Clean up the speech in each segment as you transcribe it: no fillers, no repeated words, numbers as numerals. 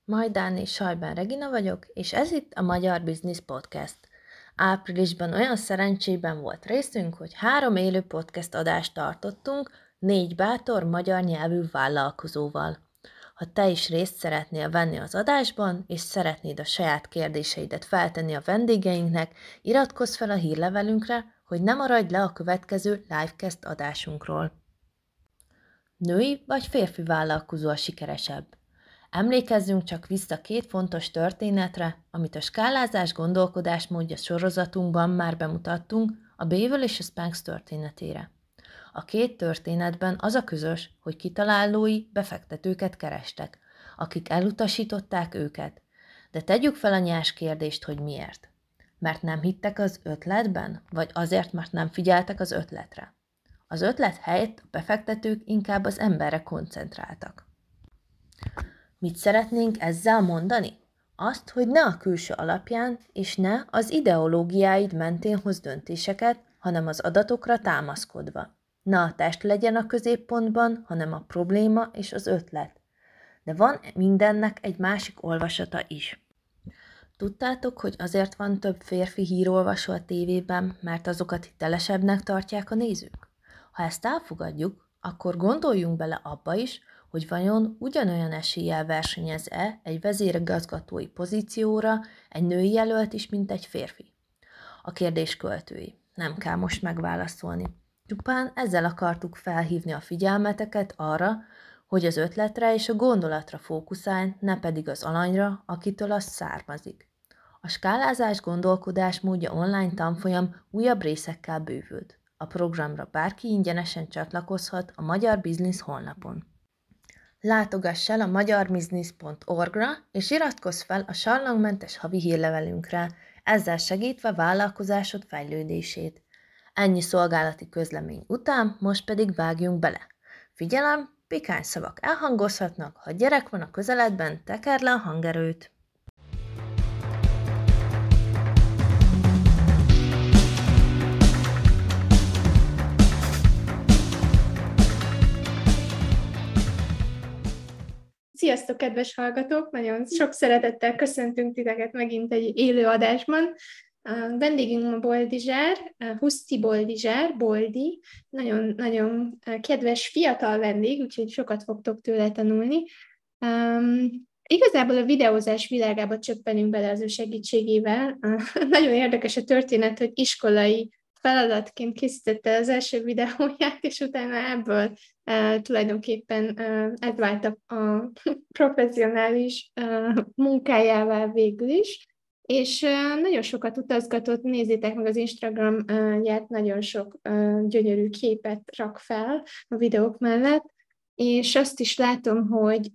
Majdán és Sajbán Regina vagyok, és ez itt a Magyar Business Podcast. Áprilisban olyan szerencsében volt részünk, hogy 3 élő podcast adást tartottunk 4 bátor magyar nyelvű vállalkozóval. Ha te is részt szeretnél venni az adásban, és szeretnéd a saját kérdéseidet feltenni a vendégeinknek, iratkozz fel a hírlevelünkre, hogy ne maradj le a következő livecast adásunkról. Női vagy férfi vállalkozó a sikeresebb? Emlékezzünk csak vissza 2 fontos történetre, amit a skálázás gondolkodásmódja sorozatunkban már bemutattunk, a Bévől és a Spanx történetére. A 2 történetben az a közös, hogy kitalálói befektetőket kerestek, akik elutasították őket. De tegyük fel a nyers kérdést, hogy miért. Mert nem hittek az ötletben, vagy azért, mert nem figyeltek az ötletre? Az ötlet helyett a befektetők inkább az emberre koncentráltak. Mit szeretnénk ezzel mondani? Azt, hogy ne a külső alapján, és ne az ideológiáid mentén hoz döntéseket, hanem az adatokra támaszkodva. Ne a test legyen a középpontban, hanem a probléma és az ötlet. De van mindennek egy másik olvasata is. Tudtátok, hogy azért van több férfi hírolvasó a tévében, mert azokat hitelesebbnek tartják a nézők? Ha ezt elfogadjuk, akkor gondoljunk bele abba is, hogy vajon ugyanolyan eséllyel versenyez-e egy vezérigazgatói pozícióra egy női jelölt is, mint egy férfi? A kérdés költői. Nem kell most megválaszolni. Csupán ezzel akartuk felhívni a figyelmeteket arra, hogy az ötletre és a gondolatra fókuszálj, ne pedig az alanyra, akitől az származik. A skálázás gondolkodásmódja online tanfolyam újabb részekkel bővült. A programra bárki ingyenesen csatlakozhat a Magyar Business honlapon. Látogass el a magyarbusiness.org-ra, és iratkozz fel a sarlangmentes havi hírlevelünkre, ezzel segítve vállalkozásod fejlődését. Ennyi szolgálati közlemény után, most pedig vágjunk bele. Figyelem, pikány szavak elhangozhatnak, ha gyerek van a közeledben, tekerd le a hangerőt. Sziasztok, kedves hallgatók! Nagyon sok szeretettel köszöntünk titeket megint egy élő adásban. A vendégünk ma Boldizsár, Huszti Boldizsár, Boldi, nagyon kedves fiatal vendég, úgyhogy sokat fogtok tőle tanulni. Igazából a videózás világába csöppenünk bele az ő segítségével. Nagyon érdekes a történet, hogy iskolai feladatként készítette az első videóját, és utána ebből tulajdonképpen ez vált a professzionális munkájává végül is, és nagyon sokat utazgatott, nézzétek meg az Instagramját, nagyon sok gyönyörű képet rak fel a videók mellett, és azt is látom, hogy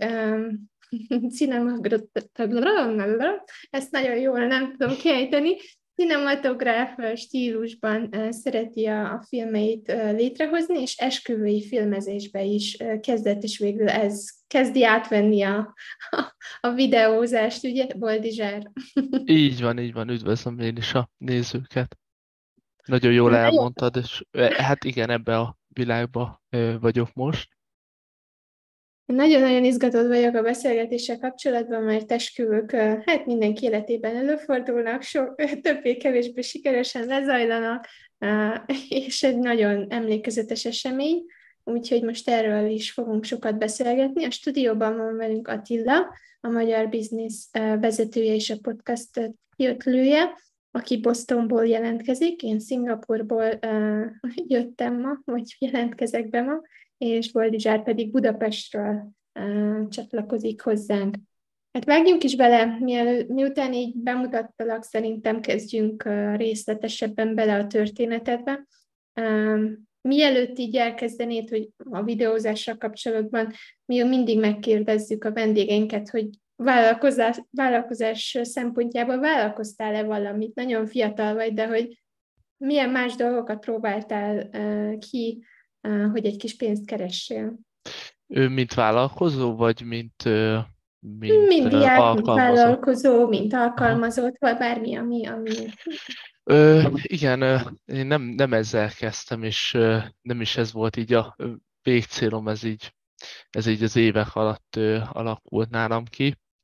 ezt nagyon jól nem tudom kiejteni, cinematográf stílusban szereti a filmeit létrehozni, és esküvői filmezésbe is kezdett, és végül ez kezdi átvenni a videózást, ugye, Boldizsár? Így van, üdvözlöm én is a nézőket. Nagyon jól elmondtad, és hát igen, ebbe a világba vagyok most. Nagyon-nagyon izgatott vagyok a beszélgetéssel kapcsolatban, mert esküvők hát mindenki életében előfordulnak, többé-kevésbé sikeresen lezajlanak, és egy nagyon emlékezetes esemény, úgyhogy most erről is fogunk sokat beszélgetni. A stúdióban van velünk Attila, a Magyar Business vezetője és a podcast kiötlője, aki Bostonból jelentkezik, én Szingapurból jöttem ma, vagy jelentkezek be ma, és Boldizsár pedig Budapestről csatlakozik hozzánk. Hát vágjunk is bele, miután így bemutattalak, szerintem kezdjünk részletesebben bele a történetedbe. Mielőtt így elkezdenéd, hogy a videózással kapcsolatban mi mindig megkérdezzük a vendégeinket, hogy vállalkozás szempontjából vállalkoztál-e valamit? Nagyon fiatal vagy, de hogy milyen más dolgokat próbáltál ki, hogy egy kis pénzt keressél? Mint vállalkozó, vagy mint diák, alkalmazott? mint vállalkozó, mint alkalmazott, vagy bármi, ami... Igen, én nem ezzel kezdtem, és nem is ez volt így a végcélom, ez így az évek alatt alakult nálam ki.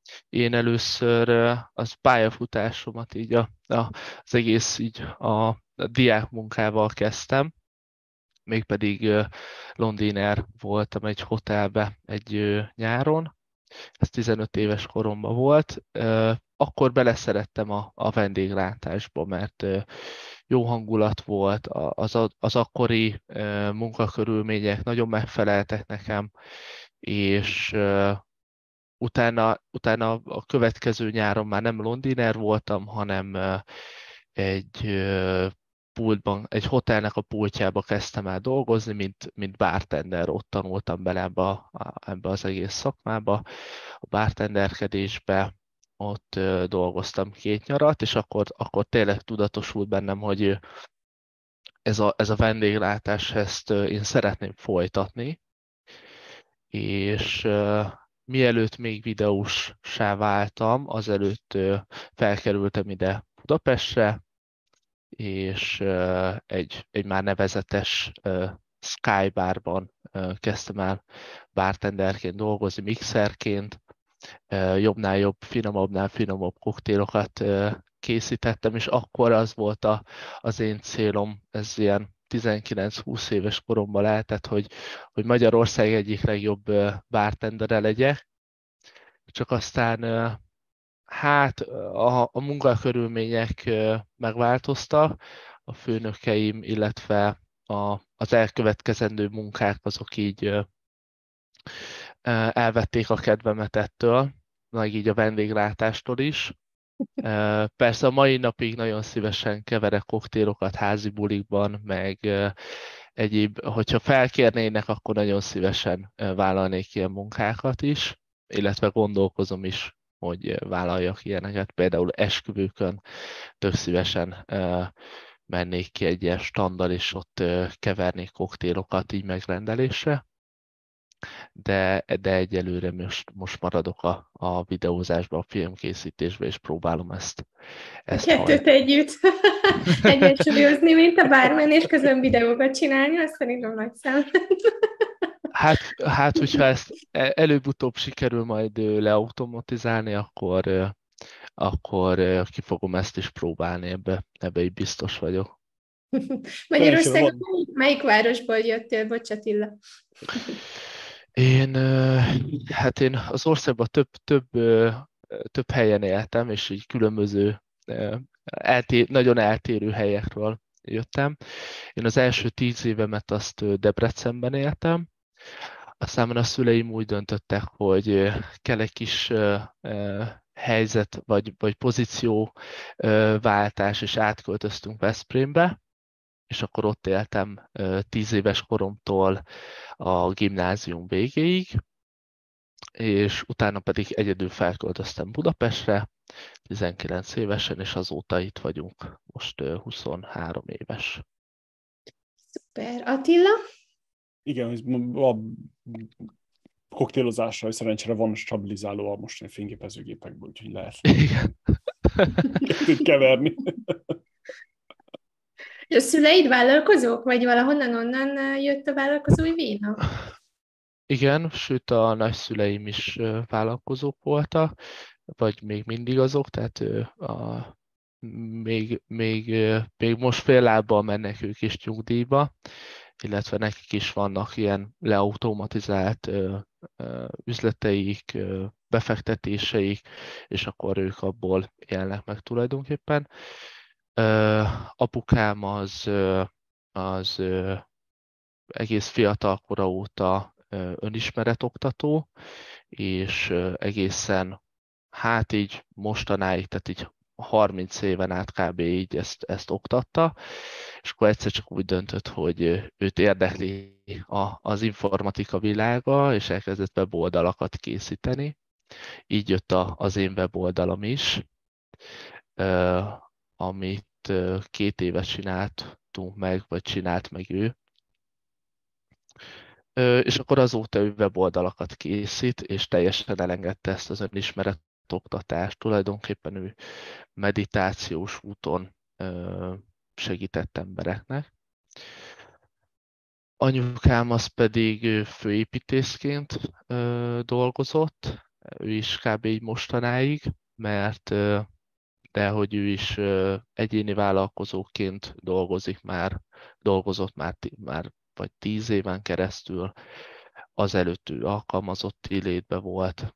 Én először az pályafutásomat így az egész így a diákmunkával kezdtem, mégpedig londiner voltam egy hotelbe egy nyáron, ez 15 éves koromban volt. Akkor beleszerettem a vendéglátásba, mert jó hangulat volt, az akkori munkakörülmények nagyon megfeleltek nekem, és utána a következő nyáron már nem londiner voltam, hanem egy pultban, egy hotelnek a pultjába kezdtem el dolgozni, mint bartender, ott tanultam bele ebbe az egész szakmába, a bartenderkedésbe, ott dolgoztam 2 nyarat, és akkor tényleg tudatosult bennem, hogy ez a vendéglátás, ezt én szeretném folytatni, és mielőtt még videóssá váltam, azelőtt felkerültem ide Budapestre, és egy már nevezetes Sky Barban kezdtem el bartenderként dolgozni, mixerként, jobbnál jobb, finomabbnál finomabb koktélokat készítettem, és akkor az volt az én célom, ez ilyen 19-20 éves koromban lehetett, hogy Magyarország egyik legjobb bartendere legyek, csak aztán hát a munkakörülmények megváltoztak, a főnökeim, illetve az elkövetkezendő munkák azok így elvették a kedvemet ettől, meg így a vendéglátástól is. Persze a mai napig nagyon szívesen keverek koktélokat házi bulikban, meg egyéb, hogyha felkérnének, akkor nagyon szívesen vállalnék ilyen munkákat is, illetve gondolkozom is, hogy vállaljak ilyeneket. Például esküvőkön tök szívesen mennék ki egy ilyen standal, és ott kevernék koktélokat így megrendelésre. De egyelőre most maradok a videózásban, a filmkészítésben, és próbálom ezt A kettőt együtt egyensúlyozni, mint a barman, és közben videókat csinálni, azt szerintem nagy szám. Hát, hogyha ezt előbb-utóbb sikerül majd leautomatizálni, akkor ki fogom ezt is próbálni, ebbe így biztos vagyok. Magyarországon melyik városból jöttél, bocs Attila? Hát én az országban több helyen éltem, és így különböző, nagyon eltérő helyekről jöttem. Én az első 10 évemet azt Debrecenben éltem, aztán a szüleim úgy döntöttek, hogy kell egy kis helyzet vagy pozícióváltás, és átköltöztünk Veszprémbe, és akkor ott éltem 10 éves koromtól a gimnázium végéig, és utána pedig egyedül felköltöztem Budapestre, 19 évesen, és azóta itt vagyunk, most 23 éves. Szuper. Attila? Igen, a koktélozásra szerencsére van stabilizáló a mostani fényképezőgépekből, úgyhogy lehet keverni. És a szüleid vállalkozók, vagy valahonnan onnan jött a vállalkozói véna? Igen, sőt a nagyszüleim is vállalkozók voltak, vagy még mindig azok, tehát még most fél lábbal mennek ők is nyugdíjba, illetve nekik is vannak ilyen leautomatizált üzleteik, befektetéseik, és akkor ők abból élnek meg tulajdonképpen. Apukám az egész fiatal kora óta önismeretoktató, és egészen hát így mostanáig, tehát így 30 éven át kb. Így ezt oktatta, és akkor egyszer csak úgy döntött, hogy őt érdekli az informatika világa, és elkezdett weboldalakat készíteni. Így jött az én weboldalam is, amit 2 éve csináltunk meg, vagy csinált meg ő. És akkor azóta ő weboldalakat készít, és teljesen elengedte ezt az önismeretoktatást. Tulajdonképpen ő meditációs úton segített embereknek. Anyukám az pedig főépítészként dolgozott, ő is kb. Így mostanáig, mert de hogy ő is egyéni vállalkozóként dolgozott már vagy 10 éven keresztül, azelőtt ő alkalmazotti létbe volt.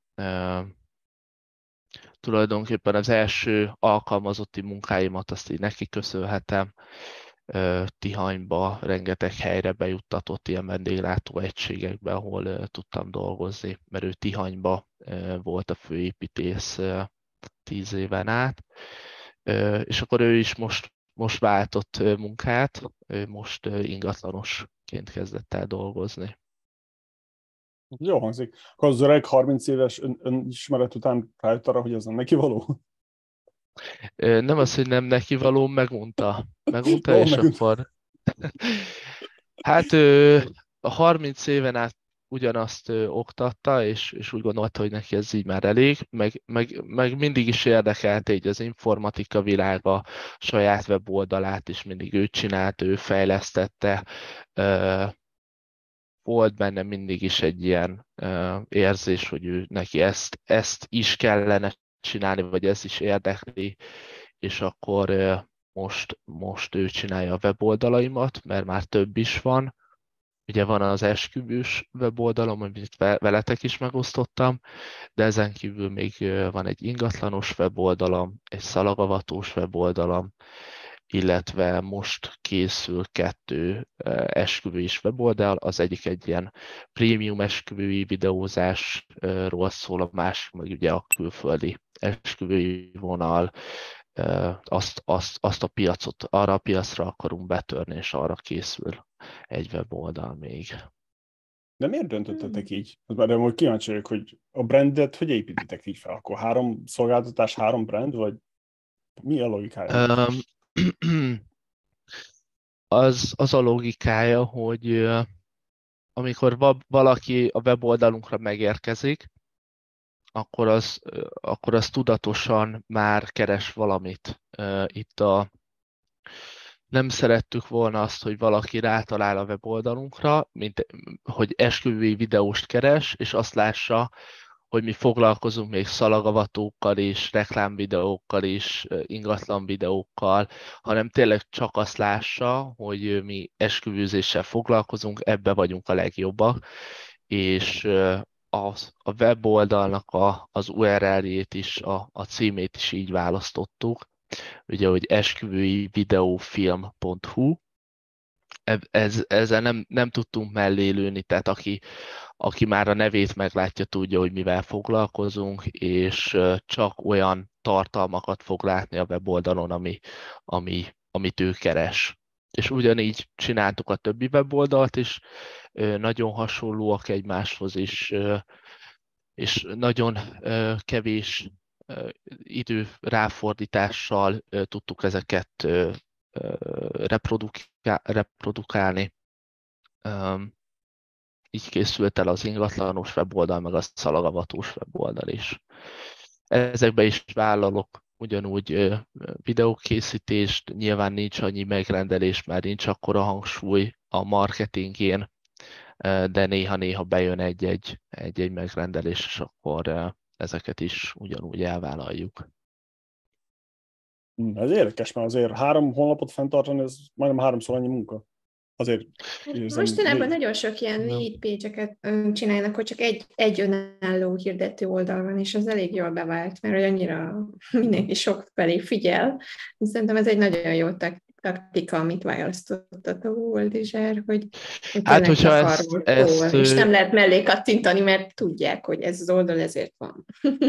Tulajdonképpen az első alkalmazotti munkáimat azt így neki köszönhetem. Tihanyba rengeteg helyre bejuttatott ilyen vendéglátó egységekbe, ahol tudtam dolgozni, mert ő Tihanyba volt a főépítész 10 éven át. És akkor ő is most váltott munkát, ő most ingatlanosként kezdett el dolgozni. Jó hangzik. Akkor az öreg 30 éves önismeret után rájött arra, hogy ez nem neki való? Nem az, hogy nem neki való, megmondta, Ó, és megint. akkor... Hát a 30 éven át ugyanazt oktatta, és úgy gondolta, hogy neki ez így már elég, meg mindig is érdekelt így az informatika világa, saját weboldalát is mindig ő csinált, ő fejlesztette. Volt benne mindig is egy ilyen érzés, hogy neki ezt is kellene csinálni, vagy ez is érdekli, és akkor most ő csinálja a weboldalaimat, mert már több is van. Ugye van az esküvős weboldalom, amit veletek is megosztottam, de ezen kívül még van egy ingatlanos weboldalam, egy szalagavatós weboldalam, illetve most készül 2 esküvői weboldal, az egyik egy ilyen prémium esküvői videózásról szól, a másik meg ugye a külföldi esküvői vonal, azt a piacot, arra a piacra akarunk betörni, és arra készül egy weboldal még. De miért döntöttetek így? Mert most kíváncsi vagyok, hogy a brandet hogy építitek így fel? Akkor 3 szolgáltatás, 3 brand, vagy mi a logikája? Az a logikája, hogy amikor valaki a weboldalunkra megérkezik, akkor az tudatosan már keres valamit. Nem szerettük volna azt, hogy valaki rátalál a weboldalunkra, mint hogy esküvői videóst keres, és azt lássa, hogy mi foglalkozunk még szalagavatókkal is, reklámvideókkal is, ingatlan videókkal, hanem tényleg csak azt lássa, hogy mi esküvőzéssel foglalkozunk, ebbe vagyunk a legjobbak, és a weboldalnak az URL-jét is, a címét is így választottuk, ugye, hogy esküvőivideófilm.hu. Ezzel nem tudtunk mellé lőni, tehát aki már a nevét meglátja, tudja, hogy mivel foglalkozunk, és csak olyan tartalmakat fog látni a weboldalon, amit ő keres. És ugyanígy csináltuk a többi weboldalt is, nagyon hasonlóak egymáshoz is, és nagyon kevés idő ráfordítással tudtuk ezeket reprodukálni. Így készült el az ingatlanos weboldal, meg a szalagavatós weboldal is. Ezekben is vállalok ugyanúgy videókészítést, nyilván nincs annyi megrendelés, mert nincs akkora hangsúly a marketingén, de néha-néha bejön egy megrendelés, és akkor ezeket is ugyanúgy elvállaljuk. Ez érdekes, mert azért 3 honlapot fenntartani, ez majdnem 3-szor annyi munka. Azért érzem, Mostanában nagyon sok ilyen lead page-eket csinálnak, hogy csak egy önálló hirdető oldal van, és az elég jól bevált, mert annyira mindenki sok felé figyel. Szerintem ez egy nagyon jó taktika, amit választott a Google, hogy Hát, hogyha ezt és nem lehet mellé kattintani, mert tudják, hogy ez az oldal ezért van.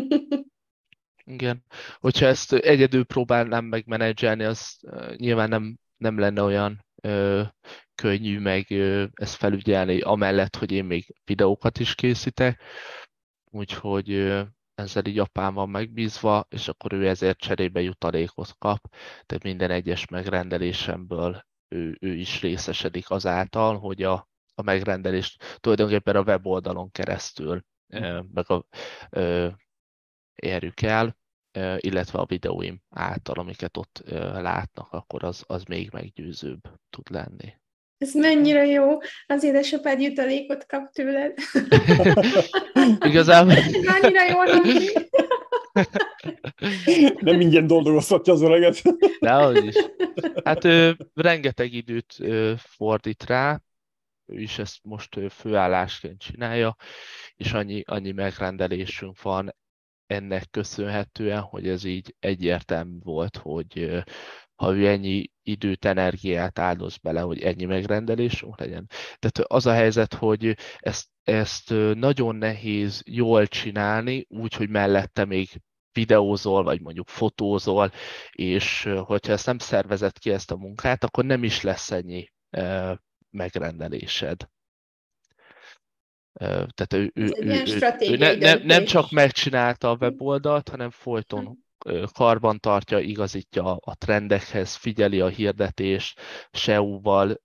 Igen. Hogyha ezt egyedül próbálnám megmenedzselni, az nyilván nem lenne olyan könnyű meg ezt felügyelni, amellett, hogy én még videókat is készítek. Úgyhogy ezzel így apám van megbízva, és akkor ő ezért cserébe jutalékot kap. Tehát minden egyes megrendelésemből ő is részesedik azáltal, hogy a megrendelést tulajdonképpen a weboldalon keresztül érjük el, illetve a videóim által, amiket ott látnak, akkor az még meggyőzőbb tud lenni. Ez mennyire jó. Az édesapád jutalékot kap tőled. Igazából Ez annyira jól hangzik. Nem ingyen dolgoztatja az öreget. dehogy is. Hát ő rengeteg időt fordít rá, ő is ezt most főállásként csinálja, és annyi megrendelésünk van ennek köszönhetően, hogy ez így egyértelmű volt, hogy ha ő ennyi időt, energiát áldoz bele, hogy ennyi megrendelésünk legyen. Tehát az a helyzet, hogy ezt nagyon nehéz jól csinálni, úgy, hogy mellette még videózol, vagy mondjuk fotózol, és hogyha ezt nem szervezed ki ezt a munkát, akkor nem is lesz ennyi megrendelésed. Tehát Ez egy ilyen stratégiai nem döntés. csak megcsinálta a weboldalt, hanem folyton karban tartja, igazítja a trendekhez, figyeli a hirdetést, SEO-val,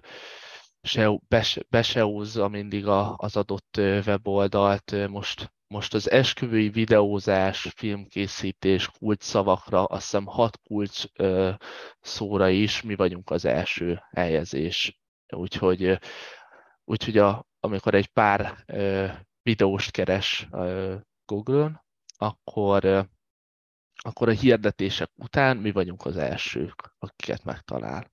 beseózza mindig az adott weboldalt. Most az esküvői videózás, filmkészítés kulcsszavakra, azt hiszem 6 kulcs szóra is mi vagyunk az első helyezés. Úgyhogy amikor egy pár videóst keres Google-on, akkor a hirdetések után mi vagyunk az elsők, akiket megtalál.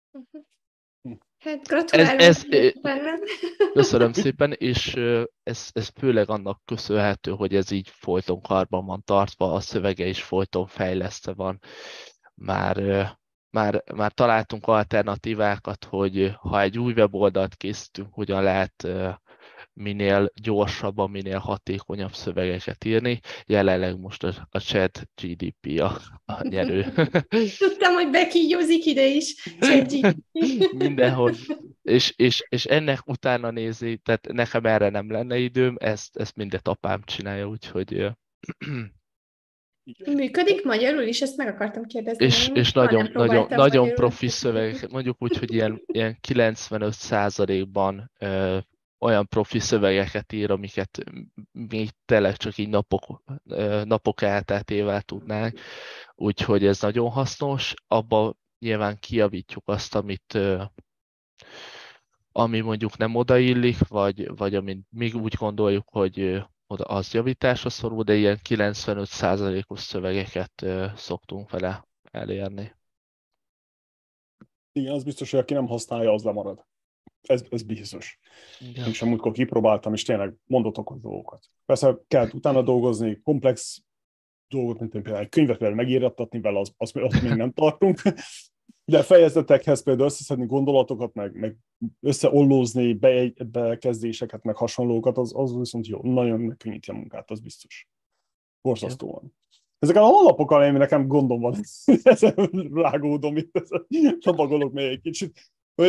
Hát gratulálok benned. Köszönöm szépen, és ez főleg annak köszönhető, hogy ez így folyton karban van tartva, a szövege is folyton fejlesztve van. Már találtunk alternatívákat, hogy ha egy új weboldalt készítünk, hogyan lehet minél gyorsabban, minél hatékonyabb szövegeket írni. Jelenleg most a ChatGPT a nyerő. Tudtam, hogy bekígyózik ide is. ChatGPT. Mindenhol. És ennek utána nézi, tehát nekem erre nem lenne időm, ezt mindet apám csinálja, úgyhogy... Működik magyarul is? Ezt meg akartam kérdezni. És nagyon profi szövegek, mondjuk úgy, hogy ilyen 95%-ban olyan profi szövegeket ír, amiket még tényleg csak így napok elteltével tudnánk, úgyhogy ez nagyon hasznos. Abba nyilván kijavítjuk azt, ami mondjuk nem odaillik, vagy amit még úgy gondoljuk, hogy az javításra szorul, de ilyen 95%-os szövegeket szoktunk vele elérni. Igen, az biztos, hogy aki nem használja, az lemarad. Ez biztos. Igen. Én sem múltkor kipróbáltam, és tényleg mondott okos dolgokat. Persze kell utána dolgozni, komplex dolgot, mint például egy könyvet például megírattatni vele, azt még nem tartunk. De fejezetekhez például összeszedni gondolatokat, meg összeollózni bekezdéseket, meg hasonlókat, az viszont jó. Nagyon megkönnyíti a munkát, az biztos. Borzasztóan. Ezeken a honlapokkal én nekem gondom van, ezen rágódom itt, csapagolok még egy kicsit.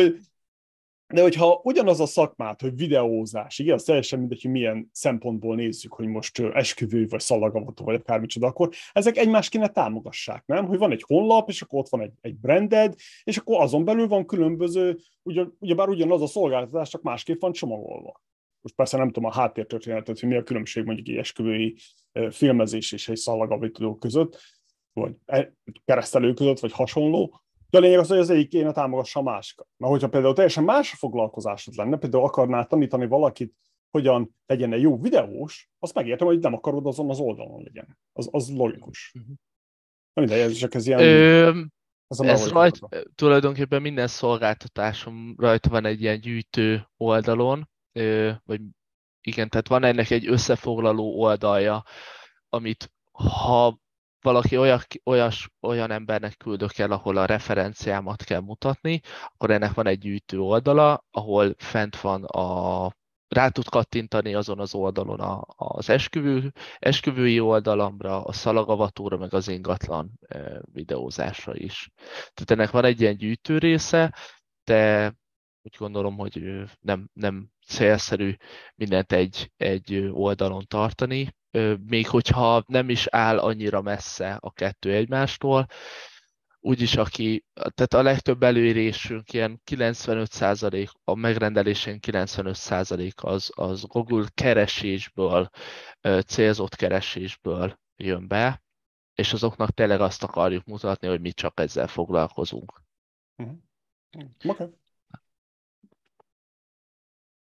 De hogyha ugyanaz a szakmát, hogy videózás, igen, az teljesen mindegy, hogy milyen szempontból nézzük, hogy most esküvő, vagy szalagavató, vagy akármicsoda, akkor ezek egymást kéne támogassák, nem? Hogy van egy honlap, és akkor ott van egy branded, és akkor azon belül van különböző, ugyebár ugyanaz a szolgáltatás, csak másképp van csomagolva. Most persze nem tudom a háttértörténetet, hogy mi a különbség mondjuk egy esküvői filmezés és egy szalagavató között, vagy keresztelő között, vagy hasonló. De a lényeg az, hogy az egyik kéne támogassa a másikat. Mert hogyha például teljesen más a foglalkozásod lenne, például akarnál tanítani valakit, hogyan legyen egy jó videós, azt megértem, hogy nem akarod azon az oldalon legyen. Az logikus. Mindegy, csak ez ilyen... Tulajdonképpen minden szolgáltatásom rajta van egy ilyen gyűjtő oldalon, vagy igen, tehát van ennek egy összefoglaló oldalja, amit ha valaki olyan embernek küldök el, ahol a referenciámat kell mutatni, akkor ennek van egy gyűjtő oldala, ahol fent van rá tud kattintani azon az oldalon az esküvői oldalamra, a szalagavatóra, meg az ingatlan videózásra is. Tehát ennek van egy ilyen gyűjtő része, de úgy gondolom, hogy nem célszerű mindent egy oldalon tartani, még hogyha nem is áll annyira messze a kettő egymástól, úgyis tehát a legtöbb elérésünk ilyen 95%, a megrendelésén 95% az Google keresésből, célzott keresésből jön be, és azoknak tényleg azt akarjuk mutatni, hogy mi csak ezzel foglalkozunk. Okay.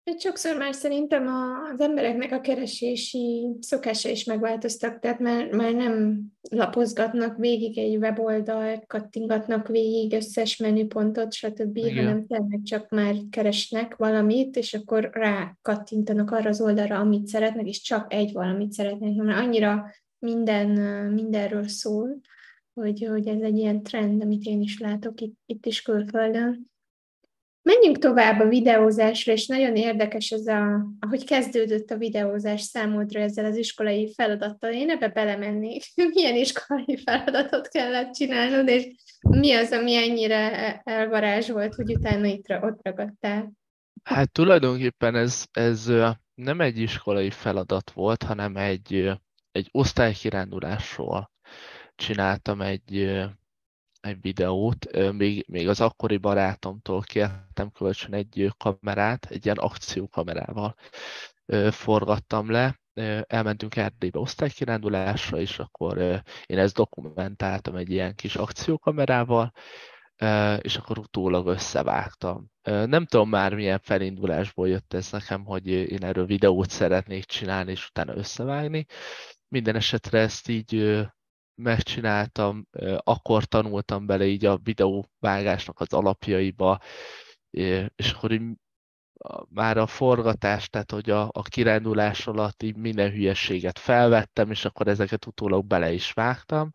Sokszor már szerintem az embereknek a keresési szokása is megváltoztak, tehát már nem lapozgatnak végig egy weboldalt, kattingatnak végig összes menüpontot, stb., Igen. hanem tényleg csak már keresnek valamit, és akkor rá kattintanak arra az oldalra, amit szeretnek, és csak egy valamit szeretnek, mert annyira mindenről szól, hogy ez egy ilyen trend, amit én is látok itt is külföldön. Menjünk tovább a videózásra, és nagyon érdekes ez ahogy kezdődött a videózás számodra ezzel az iskolai feladattal. Én ebbe belemennék. Milyen iskolai feladatot kellett csinálnod, és mi az, ami ennyire elvarázsolt, hogy utána ott ragadtál? Hát tulajdonképpen ez nem egy iskolai feladat volt, hanem egy osztálykirándulásról csináltam egy videót. Még az akkori barátomtól kértem kölcsön egy kamerát, egy ilyen akciókamerával forgattam le. Elmentünk Erdélybe osztálykirándulásra, és akkor én ezt dokumentáltam egy ilyen kis akciókamerával, és akkor utólag összevágtam. Nem tudom már milyen felindulásból jött ez nekem, hogy én erről videót szeretnék csinálni, és utána összevágni. Minden esetre ezt így megcsináltam, akkor tanultam bele így a videóvágásnak az alapjaiba, és akkor így már a forgatás, tehát hogy a kirándulás alatt így minden hülyeséget felvettem, és akkor ezeket utólag bele is vágtam.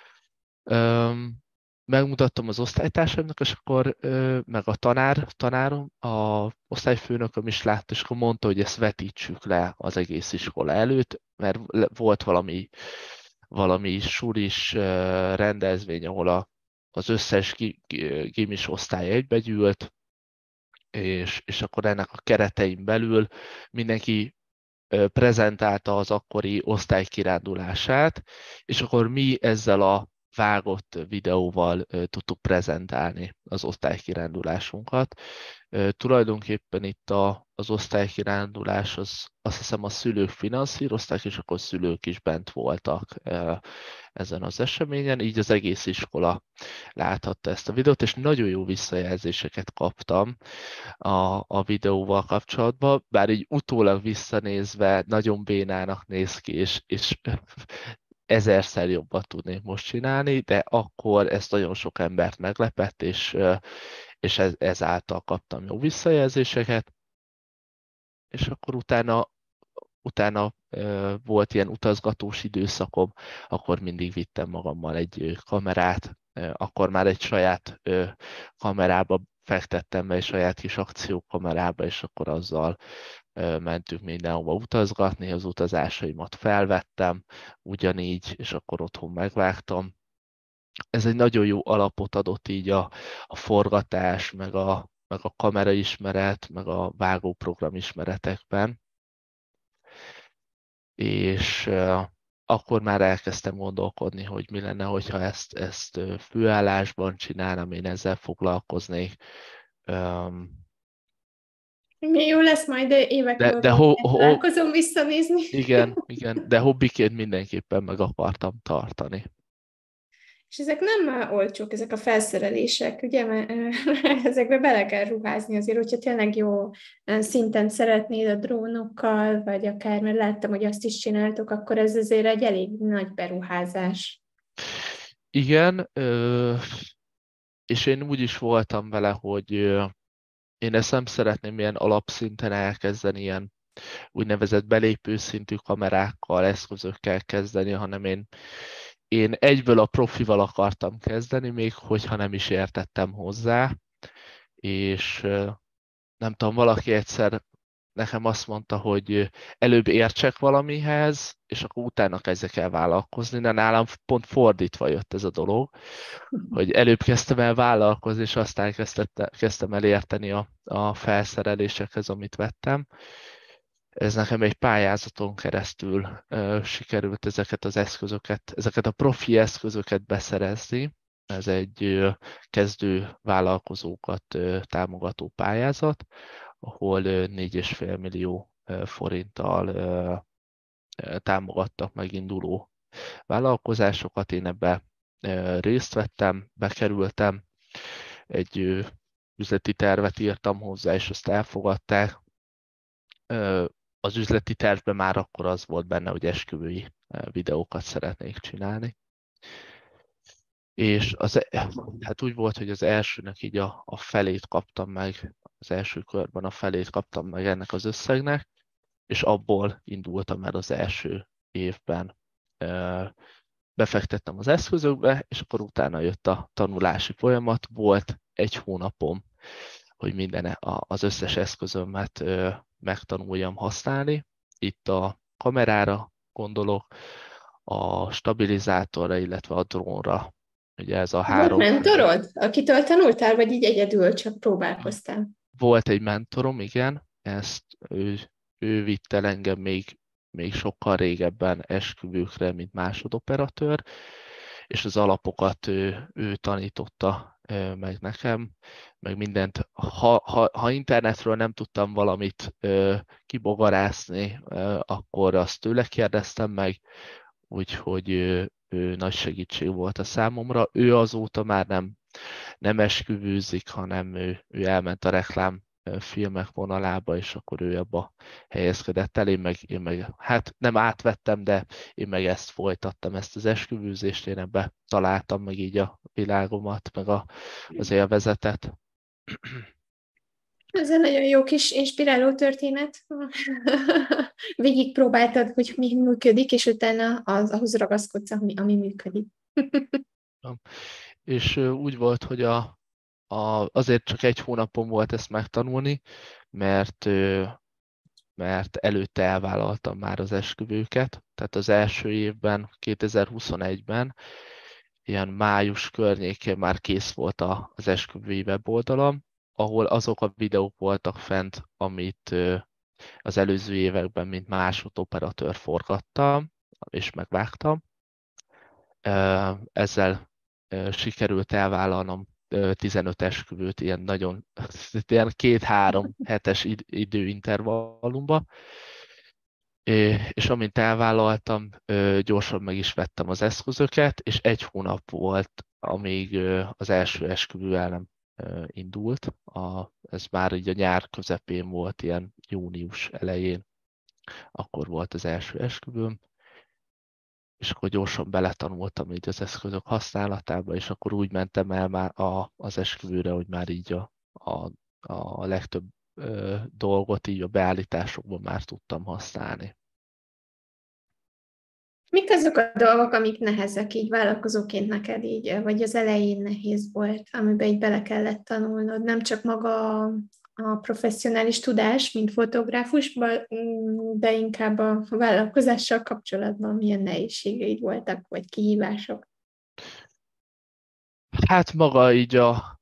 Megmutattam az osztálytársaimnak, és akkor meg a tanárom, a osztályfőnököm is látta, és akkor mondta, hogy ezt vetítsük le az egész iskola előtt, mert volt valami sulis rendezvény, ahol az összes gimis osztály egybegyűlt, és akkor ennek a keretein belül mindenki prezentálta az akkori osztály kirándulását, és akkor mi ezzel a vágott videóval tudtuk prezentálni az osztálykirándulásunkat. Tulajdonképpen itt az osztálykirándulás, azt hiszem a szülők finanszírozták, és akkor szülők is bent voltak ezen az eseményen, így az egész iskola láthatta ezt a videót, és nagyon jó visszajelzéseket kaptam a videóval kapcsolatban, bár így utólag visszanézve nagyon bénának néz ki, és ezerszer jobban tudnék most csinálni, de akkor ez nagyon sok embert meglepett, és ezáltal kaptam jó visszajelzéseket, és akkor utána volt ilyen utazgatós időszakom, akkor mindig vittem magammal egy kamerát, akkor már egy saját kamerába fektettem be, egy saját kis akciókamerába, és akkor azzal mentünk mindenhova utazgatni, az utazásaimat felvettem, ugyanígy, és akkor otthon megvágtam. Ez egy nagyon jó alapot adott így a forgatás, meg a kameraismeret, meg a vágóprogram ismeretekben. És akkor már elkezdtem gondolkodni, hogy mi lenne, hogyha ezt főállásban csinálnám, én ezzel foglalkoznék. Jó lesz majd évek múlva, találkozom visszanézni. Igen, de hobbiként mindenképpen meg akartam tartani. És ezek nem olcsók, ezek a felszerelések, ugye, mert ezekbe bele kell ruházni azért, hogyha tényleg jó szinten szeretnéd a drónokkal, vagy akár, mert láttam, hogy azt is csináltok, akkor ez azért egy elég nagy beruházás. Igen, és én úgy is voltam vele, hogy én ezt nem szeretném ilyen alapszinten elkezdeni, ilyen úgynevezett belépőszintű kamerákkal, eszközökkel kezdeni, hanem én egyből a profival akartam kezdeni, még hogyha nem is értettem hozzá, és nem tudom, valaki egyszer nekem azt mondta, hogy előbb értsek valamihez, és akkor utána kezdjek el vállalkozni, de nálam pont fordítva jött ez a dolog, hogy előbb kezdtem el vállalkozni, és aztán kezdtem el érteni a felszerelésekhez, amit vettem. Ez nekem egy pályázaton keresztül sikerült ezeket az eszközöket, ezeket a profi eszközöket beszerezni. Ez egy kezdő vállalkozókat támogató pályázat, ahol 4,5 millió forinttal támogattak meginduló vállalkozásokat. Én ebbe részt vettem, bekerültem, egy üzleti tervet írtam hozzá, és azt elfogadták. az üzleti tervben már akkor az volt benne, hogy esküvői videókat szeretnék csinálni. És hát úgy volt, hogy az elsőnek így a felét kaptam meg, az első körben a felét kaptam meg ennek az összegnek, és abból indultam el az első évben. Befektettem az eszközökbe, és akkor utána jött a tanulási folyamat. Volt egy hónapom, hogy az összes eszközömet megtanuljam használni. Itt a kamerára gondolok, a stabilizátorra, illetve a drónra. Ugye ez a három. Volt mentorod, akitől tanultál, vagy így egyedül csak próbálkoztál? Volt egy mentorom, igen, ő vitt el engem még sokkal régebben esküvőkre, mint másodoperatőr, és az alapokat ő tanította meg nekem, meg mindent. Ha internetről nem tudtam valamit kibogarászni, akkor azt tőle kérdeztem meg, úgyhogy ő nagy segítség volt a számomra. Ő azóta már nem esküvőzik, hanem ő elment a reklámfilmek vonalába, és akkor ő abba helyezkedett el. Én meg hát nem átvettem, de én meg ezt folytattam, ezt az esküvőzést, én ebbe találtam meg így a világomat, meg az élvezetet. Ez egy nagyon jó kis inspiráló történet. Végig próbáltad, hogy mi működik, és utána ahhoz ragaszkodsz, ami működik. És úgy volt, hogy azért csak egy hónapon volt ezt megtanulni, mert előtte elvállaltam már az esküvőket. Tehát az első évben, 2021-ben, ilyen május környékén már kész volt az esküvői weboldalam, ahol azok a videók voltak fent, amit az előző években, mint másodoperatőr forgattam, és megvágtam. Ezzel sikerült elvállalnom 15 esküvőt ilyen nagyon, ilyen 2-3 hetes időintervallumba, és amint elvállaltam, gyorsan meg is vettem az eszközöket, és egy hónap volt, amíg az első esküvő el nem indult. Ez már így a nyár közepén volt, ilyen június elején, akkor volt az első esküvőm, és akkor gyorsan beletanultam így az eszközök használatába, és akkor úgy mentem el már az esküvőre, hogy már így a legtöbb dolgot így a beállításokban már tudtam használni. Mik azok a dolgok, amik nehezek így vállalkozóként neked így, vagy az elején nehéz volt, amiben így bele kellett tanulnod? Nem csak maga a professzionális tudás, mint fotográfus, de inkább a vállalkozással kapcsolatban milyen nehézségeid voltak, vagy kihívások? Hát maga így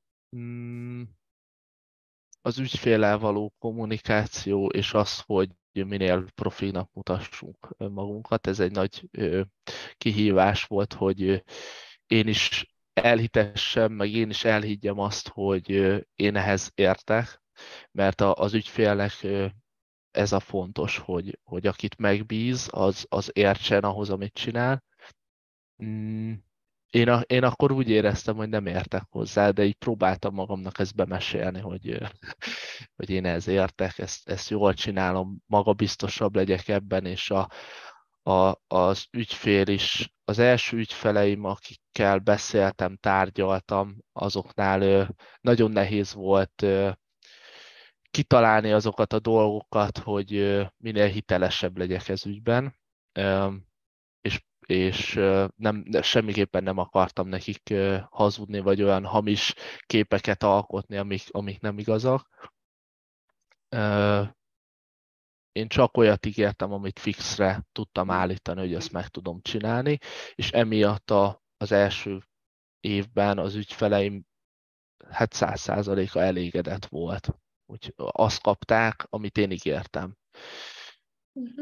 az ügyféllel való kommunikáció, és az, hogy minél profinak mutassunk magunkat. Ez egy nagy kihívás volt, hogy én is elhitessem, meg én is elhiggyem azt, hogy én ehhez értek, mert az ügyfélnek ez a fontos, hogy akit megbíz, az értsen ahhoz, amit csinál. Én akkor úgy éreztem, hogy nem értek hozzá, de így próbáltam magamnak ezt bemesélni, hogy én ehhez értek, ezt jól csinálom, magabiztosabb legyek ebben, és az ügyfél is, az első ügyfeleim, akikkel beszéltem, tárgyaltam, azoknál nagyon nehéz volt kitalálni azokat a dolgokat, hogy minél hitelesebb legyek ez ügyben, és semmiképpen nem akartam nekik hazudni, vagy olyan hamis képeket alkotni, amik nem igazak. Én csak olyat ígértem, amit fixre tudtam állítani, hogy azt meg tudom csinálni, és emiatt az első évben az ügyfeleim 100%-a elégedett volt. Úgyhogy azt kapták, amit én ígértem. Uh-huh.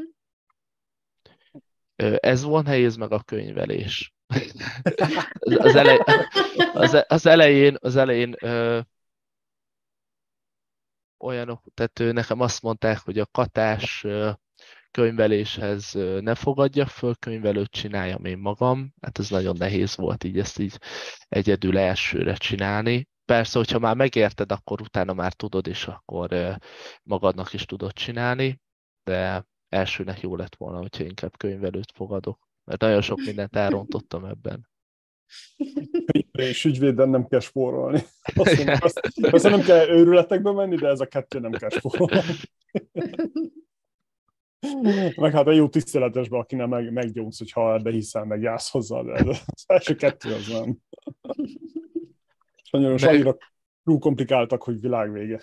Ez volt nehéz, meg a könyvelés. Az elején olyanok, tehát nekem azt mondták, hogy a katás könyveléshez ne fogadjak föl, könyvelőt csináljam én magam. Hát ez nagyon nehéz volt ezt így egyedül elsőre csinálni. Persze, hogyha már megérted, akkor utána már tudod, és akkor magadnak is tudod csinálni. de elsőnek jó lett volna, hogyha inkább könyvelőt fogadok, mert nagyon sok mindent elrontottam ebben. És ügyvéden nem kell spórolni. Azt nem kell őrületekbe menni, de ez a kettő nem kell spórolni. Meg hát a jó tiszteletesben, akinek meggyógysz, hogyha ebbe hiszel, meg jársz hozzá, de az első kettő az nem. Sajnos annyira túl komplikáltak, hogy világvége.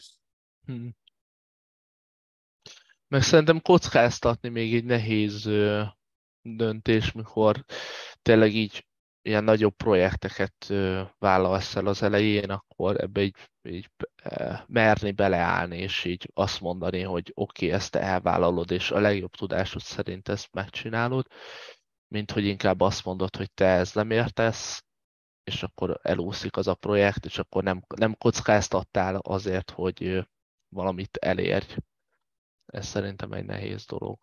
Meg szerintem kockáztatni még egy nehéz döntés, mikor tényleg így ilyen nagyobb projekteket vállalsz el az elején, akkor ebbe így merni beleállni, és így azt mondani, hogy oké, ezt te elvállalod, és a legjobb tudásod szerint ezt megcsinálod, mint hogy inkább azt mondod, hogy te ez nem értesz, és akkor elúszik az a projekt, és akkor nem kockáztattál azért, hogy valamit elérj. Ez szerintem egy nehéz dolog.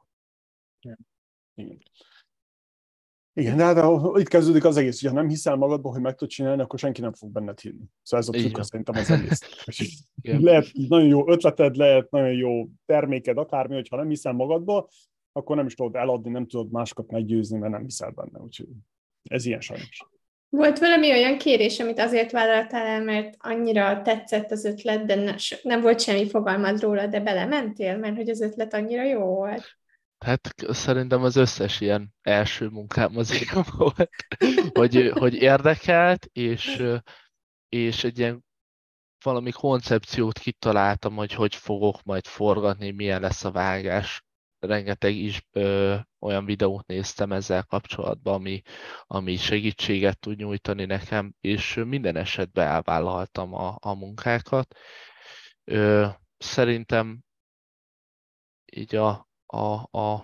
Igen, de hát itt kezdődik az egész, hogyha nem hiszel magadba, hogy meg tudod csinálni, akkor senki nem fog benned hinni. Szóval ez a trükk szerintem az egész. Lehet nagyon jó ötleted, lehet nagyon jó terméked, akármi, hogyha nem hiszel magadba, akkor nem is tudod eladni, nem tudod másokat meggyőzni, mert nem hiszel benne. Úgyhogy ez ilyen sajnos. Volt valami olyan kérés, amit azért vállaltál el, mert annyira tetszett az ötlet, de nem volt semmi fogalmad róla, de belementél, mert hogy az ötlet annyira jó volt? Hát szerintem az összes ilyen első munkám az ilyen volt, hogy érdekelt, és egy ilyen valami koncepciót kitaláltam, hogy fogok majd forgatni, milyen lesz a vágás. Rengeteg is olyan videót néztem ezzel kapcsolatban, ami segítséget tud nyújtani nekem, és minden esetben elvállaltam a munkákat. Szerintem így a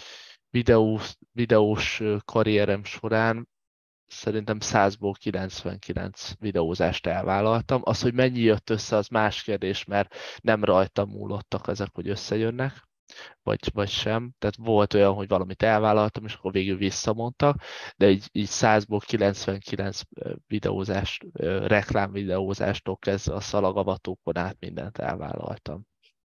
videós karrierem során szerintem 100-ból 99 videózást elvállaltam. Az, hogy mennyi jött össze, az más kérdés, mert nem rajtam múlottak ezek, hogy összejönnek, vagy sem. Tehát volt olyan, hogy valamit elvállaltam, és akkor végül visszamondtak, de így 100-ból 99 videózást, reklámvideózástól kezdve a szalagavatókon át mindent elvállaltam.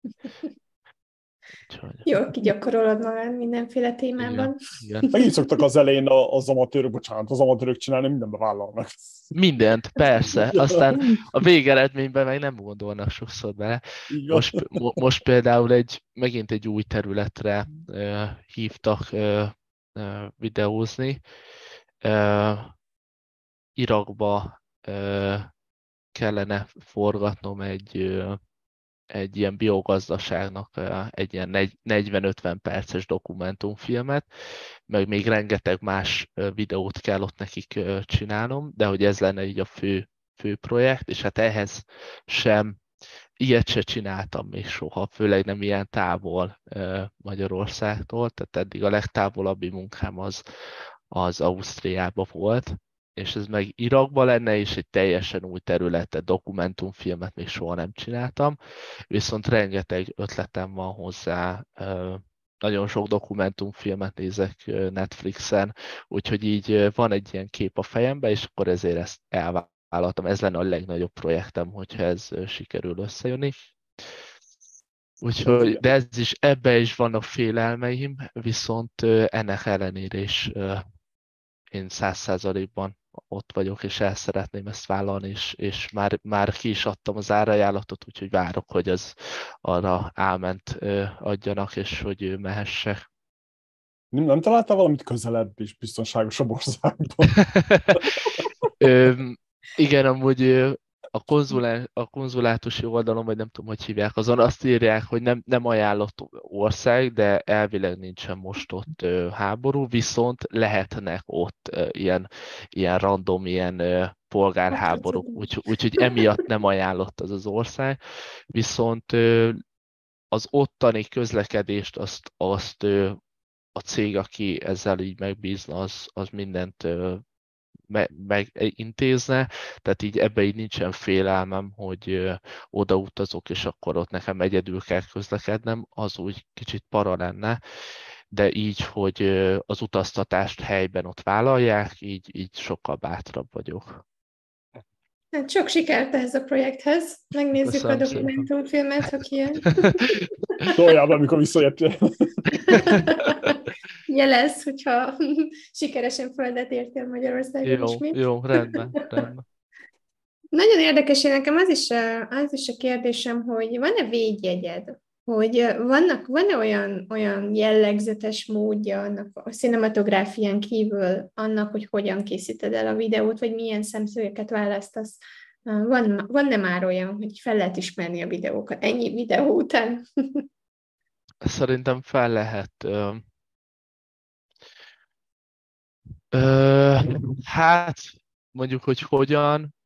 Jól kigyakorolod magad mindenféle témában. Igen. Meg így szoktak az elején az amatőrök csinálni, mindenbe vállalnak. Mindent, persze. Aztán a végeredményben meg nem gondolnak sokszor bele. Most például megint egy új területre hívtak videózni. Irakba kellene forgatnom egy ilyen biogazdaságnak egy ilyen 40-50 perces dokumentumfilmet, meg még rengeteg más videót kell ott nekik csinálnom, de hogy ez lenne így a fő projekt, és hát ehhez ilyet se csináltam még soha, főleg nem ilyen távol Magyarországtól, tehát eddig a legtávolabbi munkám az Ausztriában volt, és ez meg Irakban lenne, és egy teljesen új területet, dokumentumfilmet még soha nem csináltam, viszont rengeteg ötletem van hozzá, nagyon sok dokumentumfilmet nézek Netflixen, úgyhogy így van egy ilyen kép a fejemben, és akkor ezért ezt elvállaltam. Ez lenne a legnagyobb projektem, hogyha ez sikerül összejönni. Úgyhogy, de ebben is vannak félelmeim, viszont ennek ellenére is én 100%-ban ott vagyok, és el szeretném ezt vállalni, és már ki is adtam az árajánlatot, úgyhogy várok, hogy az arra áment adjanak, és hogy mehessek. Nem találtál valamit közelebb és biztonságosabb országban? Igen, amúgy a konzulátusi oldalon, vagy nem tudom, hogy hívják, azon azt írják, hogy nem ajánlott ország, de elvileg nincsen most ott háború, viszont lehetnek ott ilyen random, ilyen polgárháborúk, úgyhogy emiatt nem ajánlott az ország, viszont az ottani közlekedést azt a cég, aki ezzel így megbízna, az mindent megintézne, tehát így ebbe így nincsen félelmem, hogy odautazok, és akkor ott nekem egyedül kell közlekednem, az úgy kicsit para lenne, de így, hogy az utaztatást helyben ott vállalják, így sokkal bátrabb vagyok. Hát sok sikert ehhez a projekthez. Megnézzük a dokumentumfilmet, ha kijön. Toljában, amikor visszajöttél. Jelez, hogyha sikeresen földet értél Magyarországon Jó, ismét. jó, rendben. Nagyon érdekes, én nekem az is a kérdésem, hogy van-e védjegyed? Hogy van-e olyan jellegzetes módja annak a cinematográfián kívül annak, hogy hogyan készíted el a videót, vagy milyen szemszögeket választasz? Van-e már olyan, hogy fel lehet ismerni a videókat ennyi videó után? Szerintem fel lehet. Hát, mondjuk, hogy hogyan.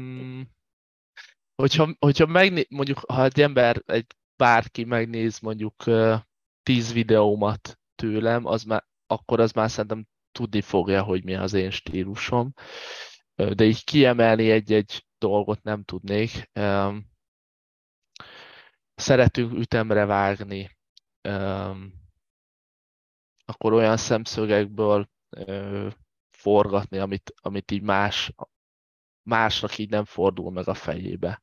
Hogyha mondjuk, ha egy ember, bárki megnéz mondjuk 10 videómat tőlem, akkor az már szerintem tudni fogja, hogy mi az én stílusom. De így kiemelni egy dolgot nem tudnék. Szeretünk ütemre vágni, akkor olyan szemszögekből forgatni, amit így másnak így nem fordul meg a fejébe.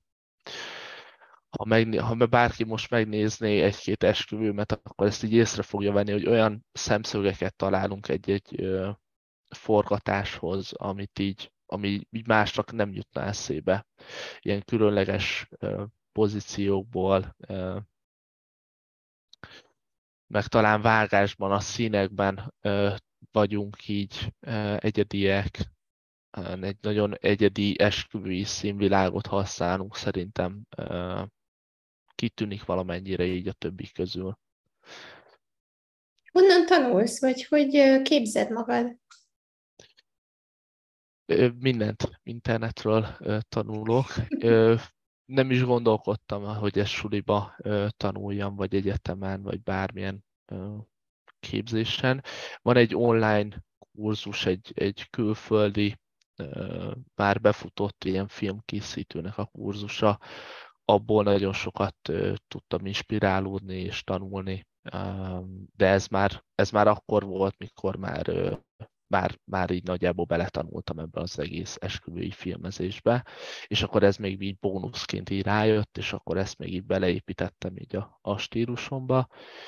Ha bárki most megnézné egy-két esküvőmet, akkor ezt így észre fogja venni, hogy olyan szemszögeket találunk egy forgatáshoz, ami így másnak nem jutna eszébe. Ilyen különleges pozíciókból, meg talán vágásban, a színekben vagyunk így egyediek. Egy nagyon egyedi esküvői színvilágot használunk, szerintem kitűnik valamennyire így a többi közül. Honnan tanulsz, vagy hogy képzed magad? Mindent internetről tanulok. Nem is gondolkodtam, hogy ezt suliba tanuljam, vagy egyetemen, vagy bármilyen képzésen. Van egy online kurzus, egy külföldi, már befutott ilyen filmkészítőnek a kurzusa, abból nagyon sokat tudtam inspirálódni és tanulni, de ez már akkor volt, mikor már így nagyjából beletanultam ebbe az egész esküvői filmezésbe, és akkor ez még így bónuszként így rájött, és akkor ezt még így beleépítettem így a stílusomba,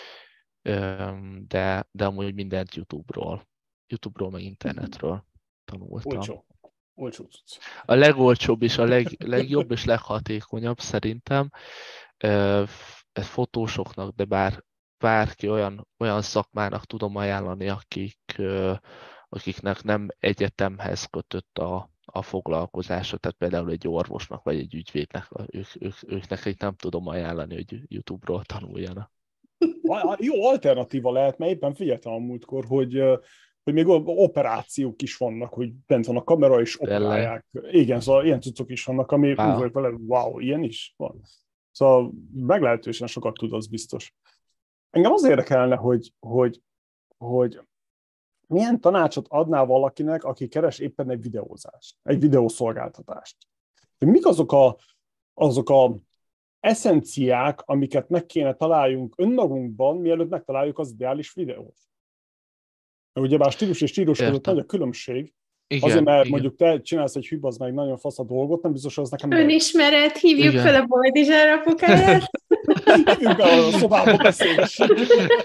de amúgy mindent YouTube-ról meg internetről tanultam. Olcsó. A legolcsóbb és a legjobb és leghatékonyabb szerintem fotósoknak, de bárki olyan szakmának tudom ajánlani, akiknek nem egyetemhez kötött a foglalkozása, tehát például egy orvosnak vagy egy ügyvédnek, őknek nem tudom ajánlani, hogy YouTube-ról tanuljanak. Jó alternatíva lehet, mert éppen figyeltem a múltkor, hogy még operációk is vannak, hogy bent van a kamera és operálják. Igen, szóval ilyen cuccok is vannak, ami úgy vagy vele, wow, ilyen is van. Szóval meglehetősen sokat tud, az biztos. Engem az érdekelne, hogy milyen tanácsot adnál valakinek, aki keres éppen egy videózást, egy videószolgáltatást. Mik azok a eszenciák, amiket meg kéne találjunk önmagunkban, mielőtt megtaláljuk az ideális videót. Ugyebár stílus és stílus között nagy a különbség. Igen, azért, mert mondjuk te csinálsz egy hűb, az meg nagyon fasz a dolgot, nem biztos, hogy az nekem... Önismeret, hívjuk fel a Boldizsár apukáját. Hívjuk be a szobába beszélgessünk.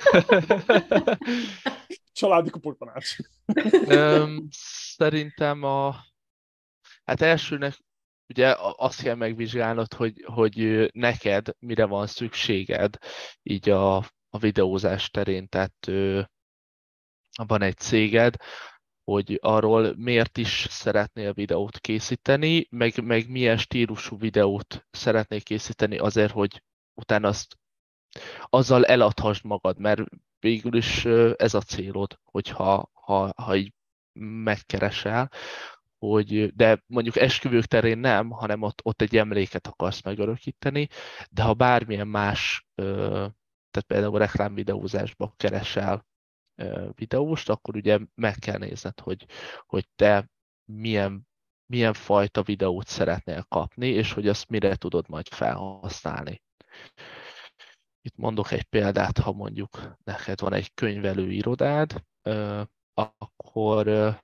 Családi kuportanács. Szerintem hát elsőnek ugye azt kell megvizsgálnod, hogy neked mire van szükséged így a videózás terén, tehát van egy céged, hogy arról miért is szeretnél videót készíteni, meg milyen stílusú videót szeretnél készíteni azért, hogy utána azzal eladhassd magad, mert végül is ez a célod, hogyha így megkeresel, de mondjuk esküvők terén nem, hanem ott egy emléket akarsz megörökíteni, de ha bármilyen más, tehát például reklámvideózásban keresel videóst, akkor ugye meg kell nézned, hogy te milyen fajta videót szeretnél kapni, és hogy azt mire tudod majd felhasználni. Itt mondok egy példát, ha mondjuk neked van egy könyvelőirodád, akkor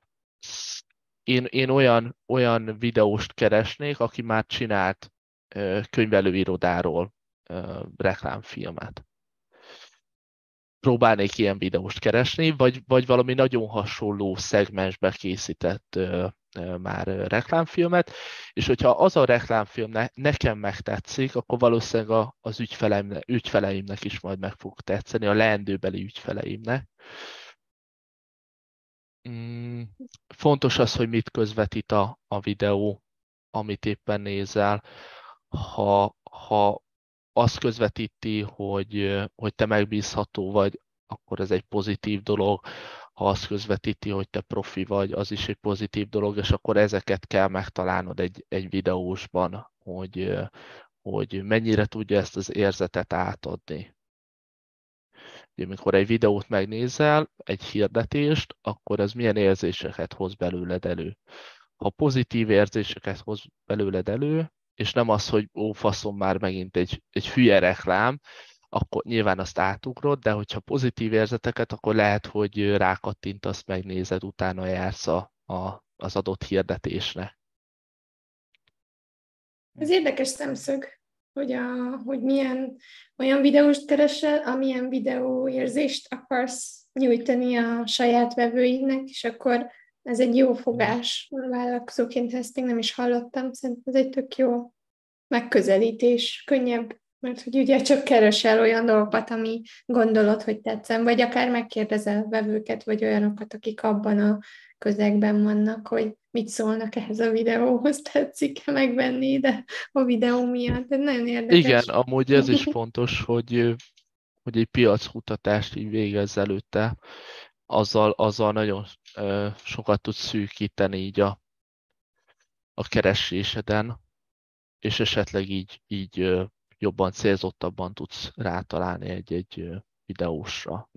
én olyan videóst keresnék, aki már csinált könyvelőirodáról reklámfilmet. próbálnék ilyen videóst keresni, vagy valami nagyon hasonló szegmensbe készített már reklámfilmet, és hogyha az a reklámfilm nekem megtetszik, akkor valószínűleg az ügyfeleimnek is majd meg fog tetszeni, a leendőbeli ügyfeleimnek. Fontos az, hogy mit közvetít a videó, amit éppen nézel. Ha azt közvetíti, hogy te megbízható vagy, akkor ez egy pozitív dolog. Ha azt közvetíti, hogy te profi vagy, az is egy pozitív dolog, és akkor ezeket kell megtalálnod egy videósban, hogy mennyire tudja ezt az érzetet átadni. Ugye, amikor egy videót megnézel, egy hirdetést, akkor ez milyen érzéseket hoz belőled elő. Ha pozitív érzéseket hoz belőled elő, és nem az, hogy ó, faszom, már megint egy hülye reklám, akkor nyilván azt átugrod, de hogyha pozitív érzeteket, akkor lehet, hogy rákattintasz, megnézed, utána jársz az adott hirdetésre. Ez érdekes szemszög, hogy milyen olyan videóst keresel, amilyen videóérzést akarsz nyújtani a saját vevőidnek, és akkor ez egy jó fogás. Vállalkozóként ezt még nem is hallottam, szerintem ez egy tök jó megközelítés, könnyebb, mert hogy ugye csak keresel olyan dolgokat, ami gondolod, hogy tetszem, vagy akár megkérdezel vevőket, vagy olyanokat, akik abban a közegben vannak, hogy mit szólnak ehhez a videóhoz, tetszik-e megvenni, de a videó miatt. Ez nagyon érdekes. Igen, amúgy ez is fontos, hogy egy piackutatást így végezz előtte, azzal nagyon sokat tudsz szűkíteni így a kereséseden, és esetleg így jobban célzottabban tudsz rátalálni egy videósra.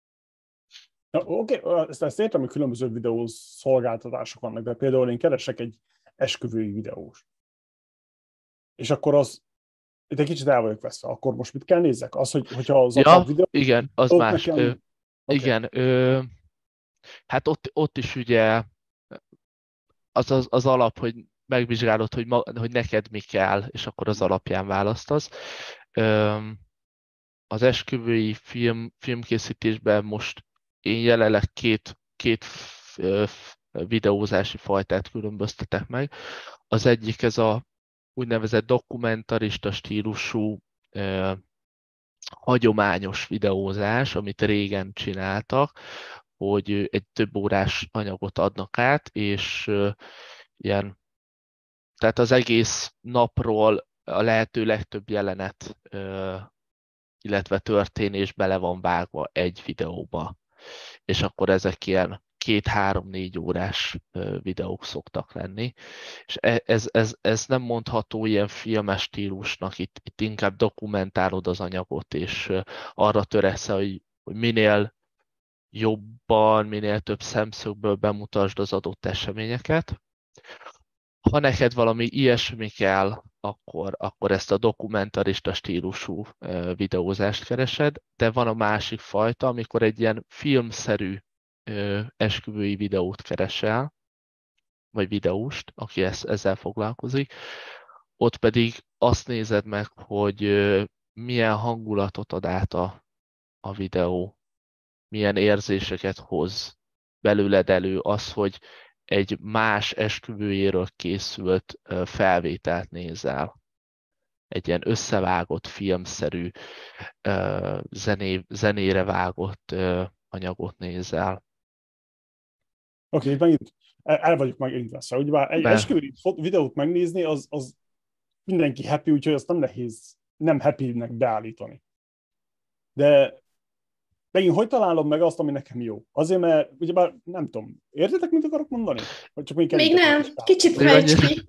Oké, ezt értem, hogy különböző videós szolgáltatások vannak, de például én keresek egy esküvői videós. És akkor az, itt egy kicsit el vagyok veszve, akkor most mit kell nézzek? Az, hogyha az a videó... Igen, az más. Nekem... Igen, hát ott is ugye az alap, hogy megvizsgálod, hogy neked mi kell, és akkor az alapján választasz. Az esküvői filmkészítésben most én jelenleg két videózási fajtát különböztetek meg. Az egyik ez a úgynevezett dokumentarista stílusú hagyományos videózás, amit régen csináltak, hogy egy több órás anyagot adnak át, és ilyen, tehát az egész napról a lehető legtöbb jelenet, illetve történés bele van vágva egy videóba. És akkor ezek ilyen 2-3-4 órás videók szoktak lenni. És ez nem mondható ilyen filmes stílusnak, itt inkább dokumentálod az anyagot, és arra törekszel, hogy minél jobban, minél több szemszögből bemutasd az adott eseményeket. Ha neked valami ilyesmi kell, akkor ezt a dokumentarista stílusú videózást keresed, de van a másik fajta, amikor egy ilyen filmszerű esküvői videót keresel, vagy videóst, aki ezzel foglalkozik, ott pedig azt nézed meg, hogy milyen hangulatot ad át a videó, milyen érzéseket hoz belőled elő, az, hogy egy más esküvőjéről készült felvételt nézel. Egy ilyen összevágott, filmszerű, zenére vágott anyagot nézel. Oké, megint el vagyok megint veszve. Ugye már egy esküvői videót megnézni, az mindenki happy, úgyhogy azt nem nehéz nem happy-nek beállítani. De megint hogy találom meg azt, ami nekem jó? Azért, mert ugyebár nem tudom, értitek, mit akarok mondani? Vagy csak még nem, kicsit fejtsd ki.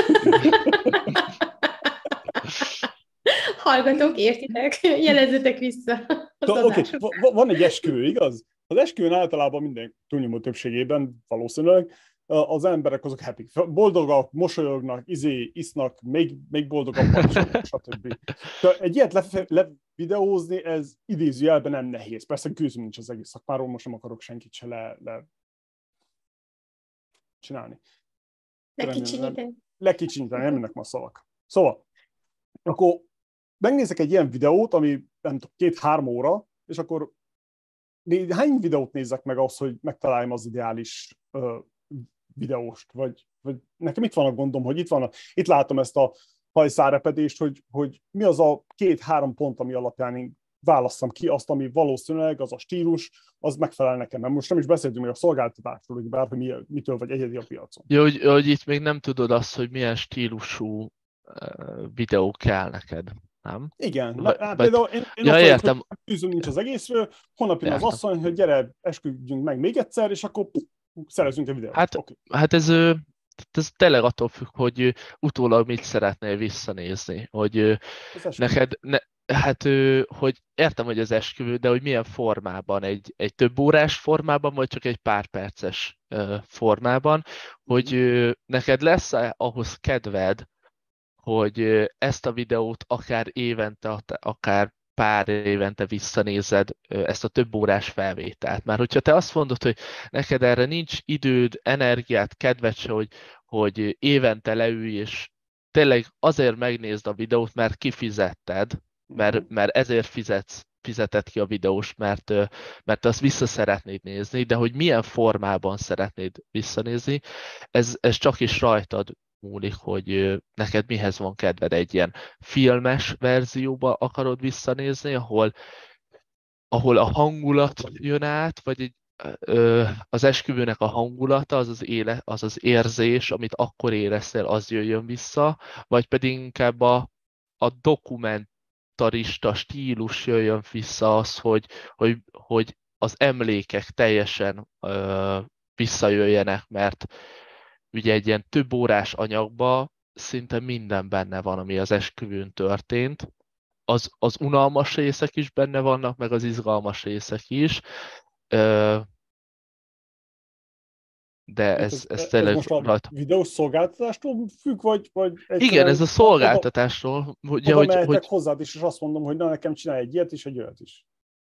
Hallgatók, értitek? Jelezzetek vissza. Oké, van egy esküvő, igaz? Az esküvőn általában minden túlnyomó többségében valószínűleg az emberek azok happy. Boldogak, mosolyognak, isznak, még boldogabbak, stb. Egy ilyet levideózni, ez idézőjelben nem nehéz. Persze gőzöm nincs az egész szakmáról, most nem akarok senkit se csinálni. Lekicsinyíteni, nem jönnek ma szavak. Szóval, akkor megnézek egy ilyen videót, ami nem tudom, 2-3 óra, és akkor hány videót nézzek meg ahhoz, hogy megtaláljam az ideális videóst, vagy nekem itt van a gondom, hogy itt látom ezt a hajszárepedést, hogy mi az a 2-3 pont, ami alapján én válasszam ki azt, ami valószínűleg az a stílus, az megfelel nekem. Mert most nem is beszéltünk még a szolgáltatásról, hogy bárhogy mitől vagy egyedi a piacon. Jó, hogy itt még nem tudod azt, hogy milyen stílusú videó kell neked, nem? Igen, Vagy például én ja, értem. hogy tűzünk nincs az egészről, holnap jön az Értem. asszony, hogy gyere, esküdjünk meg még egyszer, és akkor szerezünk egy videót. Hát ez tényleg attól függ, hogy utólag mit szeretnél visszanézni, hogy neked, hogy értem, hogy az esküvő, de hogy milyen formában, egy több órás formában, vagy csak egy pár perces formában, hogy neked lesz ahhoz kedved, hogy ezt a videót akár évente, akár pár évente visszanézed ezt a több órás felvételt. Mert hogyha te azt mondod, hogy neked erre nincs időd, energiát, kedved se, hogy évente leülj, és tényleg azért megnézd a videót, mert kifizetted, mert ezért fizeted ki a videós, mert azt vissza szeretnéd nézni, de hogy milyen formában szeretnéd visszanézni, ez csak is rajtad múlik, hogy neked mihez van kedved, egy ilyen filmes verzióba akarod visszanézni, ahol a hangulat jön át, vagy az esküvőnek a hangulata, az az érzés, amit akkor éreztél, az jöjjön vissza, vagy pedig inkább a dokumentarista stílus jöjjön vissza, az, hogy az emlékek teljesen visszajöjjenek, mert ugye egy ilyen több órás anyagban szinte minden benne van, ami az esküvőn történt. Az unalmas részek is benne vannak, meg az izgalmas részek is. De ez tényleg most a videós szolgáltatástól függ, vagy igen, ez a szolgáltatásról. Oda mehetek hozzád is, és azt mondom, hogy na, nekem csinálj egy ilyet is, egy olyat is.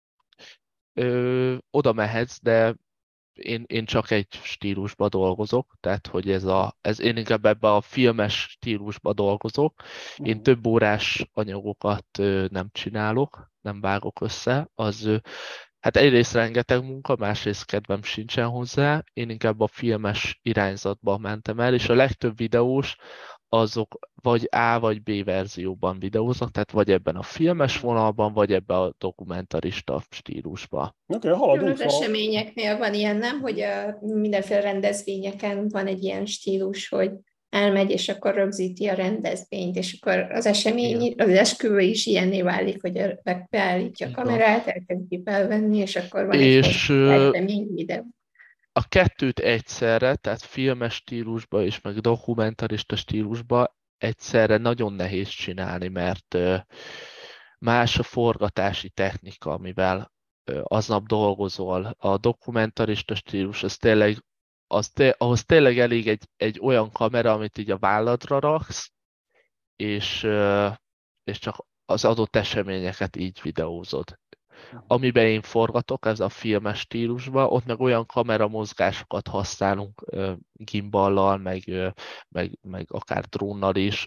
Oda mehetsz, de én csak egy stílusba dolgozok, tehát hogy én inkább ebbe a filmes stílusba dolgozok. Én több órás anyagokat nem csinálok, nem vágok össze. Hát egyrészt rengeteg munka, másrészt kedvem sincsen hozzá. Én inkább a filmes irányzatba mentem el, és a legtöbb videós azok vagy A vagy B verzióban videóznak, tehát vagy ebben a filmes vonalban, vagy ebben a dokumentarista stílusban. Haladunk. Az eseményeknél van ilyen, nem? Hogy mindenféle rendezvényeken van egy ilyen stílus, hogy elmegy, és akkor rögzíti a rendezvényt, és akkor az esemény, az esküvő is ilyenné válik, hogy beállítja a kamerát, elkezdi felvenni, és akkor van egy esemény videó. A kettőt egyszerre, tehát filmes stílusba és meg dokumentarista stílusba egyszerre nagyon nehéz csinálni, mert más a forgatási technika, amivel aznap dolgozol. A dokumentarista stílus, ahhoz tényleg elég egy olyan kamera, amit így a válladra raksz, és csak az adott eseményeket így videózod. Amiben én forgatok, ez a filmes stílusban, ott meg olyan kameramozgásokat használunk gimballal, meg akár drónnal is,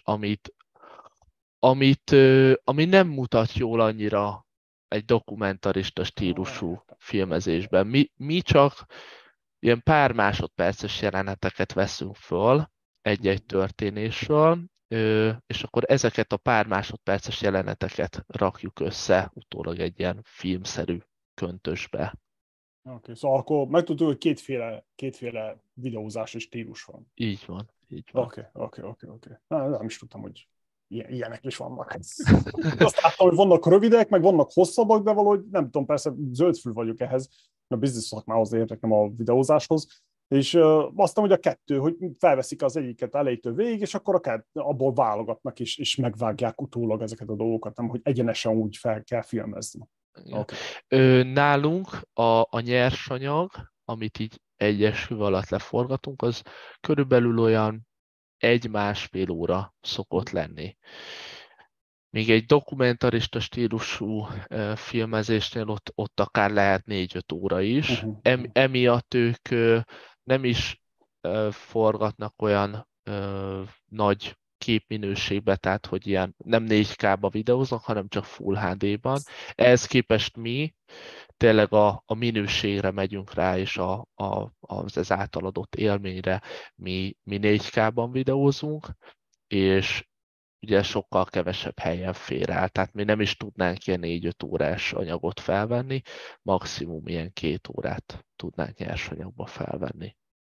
ami nem mutat jól annyira egy dokumentarista stílusú filmezésben. Mi csak ilyen pár másodperces jeleneteket veszünk föl egy-egy történésről, és akkor ezeket a pár másodperces jeleneteket rakjuk össze utólag egy ilyen filmszerű köntösbe. Szóval akkor megtudtuk, hogy kétféle videózási stílus van. Így van. Oké. Nem is tudtam, hogy ilyenek is vannak. Azt láttam, hogy vannak rövidek, meg vannak hosszabbak, de valahogy nem tudom, persze zöldfül vagyok ehhez, a biznisz szakmához értek, nem a videózáshoz. És aztán, hogy a kettő, hogy felveszik az egyiket elejétől végig, és akkor akár abból válogatnak, és megvágják utólag ezeket a dolgokat, nem hogy egyenesen úgy fel kell filmezni. Okay. Nálunk a nyersanyag, amit így egy esküvő alatt leforgatunk, az körülbelül olyan 1-1,5 óra szokott lenni. Még egy dokumentarista stílusú filmezésnél ott akár lehet 4-5 óra is. Emiatt ők nem is forgatnak olyan nagy képminőségbe, tehát hogy ilyen nem 4K-ba videóznak, hanem csak Full HD-ban. Ehhez képest mi tényleg a minőségre megyünk rá, és az által adott élményre mi 4K-ban videózunk, és ugye sokkal kevesebb helyen fér el, tehát mi nem is tudnánk ilyen 4-5 órás anyagot felvenni, maximum ilyen 2 órát tudnánk nyersanyagba felvenni.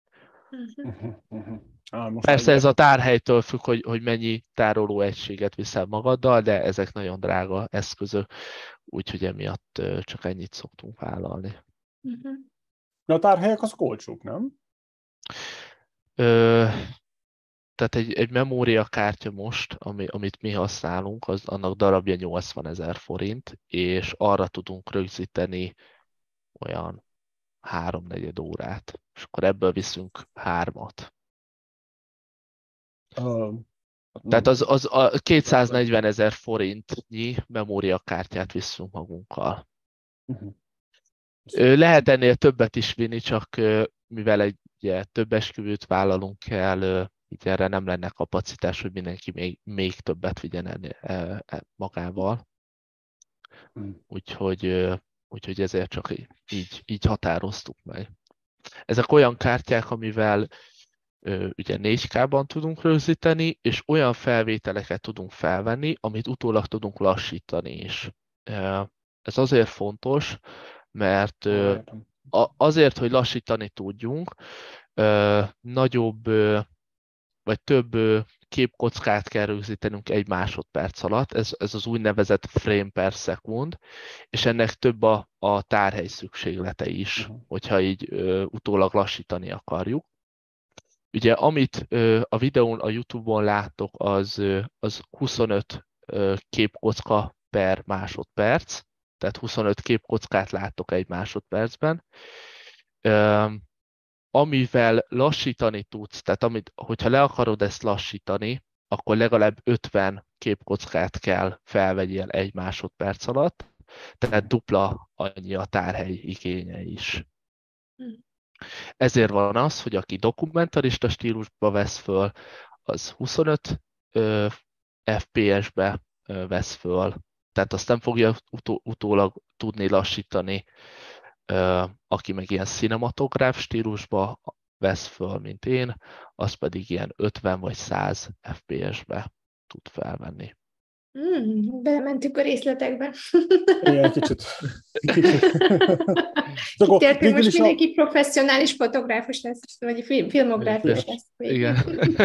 Persze ez a tárhelytől függ, hogy mennyi tárolóegységet viszel magaddal, de ezek nagyon drága eszközök, úgyhogy emiatt csak ennyit szoktunk vállalni. De a tárhelyek azok olcsók, nem? Tehát egy memóriakártya most, amit mi használunk, annak darabja 80 000 forint, és arra tudunk rögzíteni olyan 3-4 órát, és akkor ebből viszünk 3-at. Tehát az a 240 000 forintnyi memóriakártyát viszünk magunkkal. Lehet ennél többet is vinni, csak mivel ugye több esküvőt vállalunk el, így erre nem lenne kapacitás, hogy mindenki még többet vigyen magával. Úgyhogy ezért csak így határoztuk meg. Ezek olyan kártyák, amivel ugye 4K-ban tudunk rögzíteni, és olyan felvételeket tudunk felvenni, amit utólag tudunk lassítani is. Ez azért fontos, mert azért, hogy lassítani tudjunk, nagyobb vagy több képkockát kell rögzítenünk 1 másodperc alatt, ez az úgynevezett frame per second, és ennek több a tárhely szükséglete is, hogyha így utólag lassítani akarjuk. Ugye amit a videón, a YouTube-on láttok, az 25 képkocka per másodperc, tehát 25 képkockát láttok 1 másodpercben. Amivel lassítani tudsz, tehát hogyha le akarod ezt lassítani, akkor legalább 50 képkockát kell felvegyél 1 másodperc alatt, tehát dupla annyi a tárhely igénye is. Ezért van az, hogy aki dokumentarista stílusba vesz föl, az 25 FPS-be vesz föl, tehát azt nem fogja utólag tudni lassítani. Aki meg ilyen cinematográf stílusba vesz föl, mint én, az pedig ilyen 50 vagy 100 FPS-be tud felvenni. Belementünk a részletekbe. Igen, kicsit. Tehát most mindenki professzionális fotográfus lesz, vagy filmográfus lesz. Igen.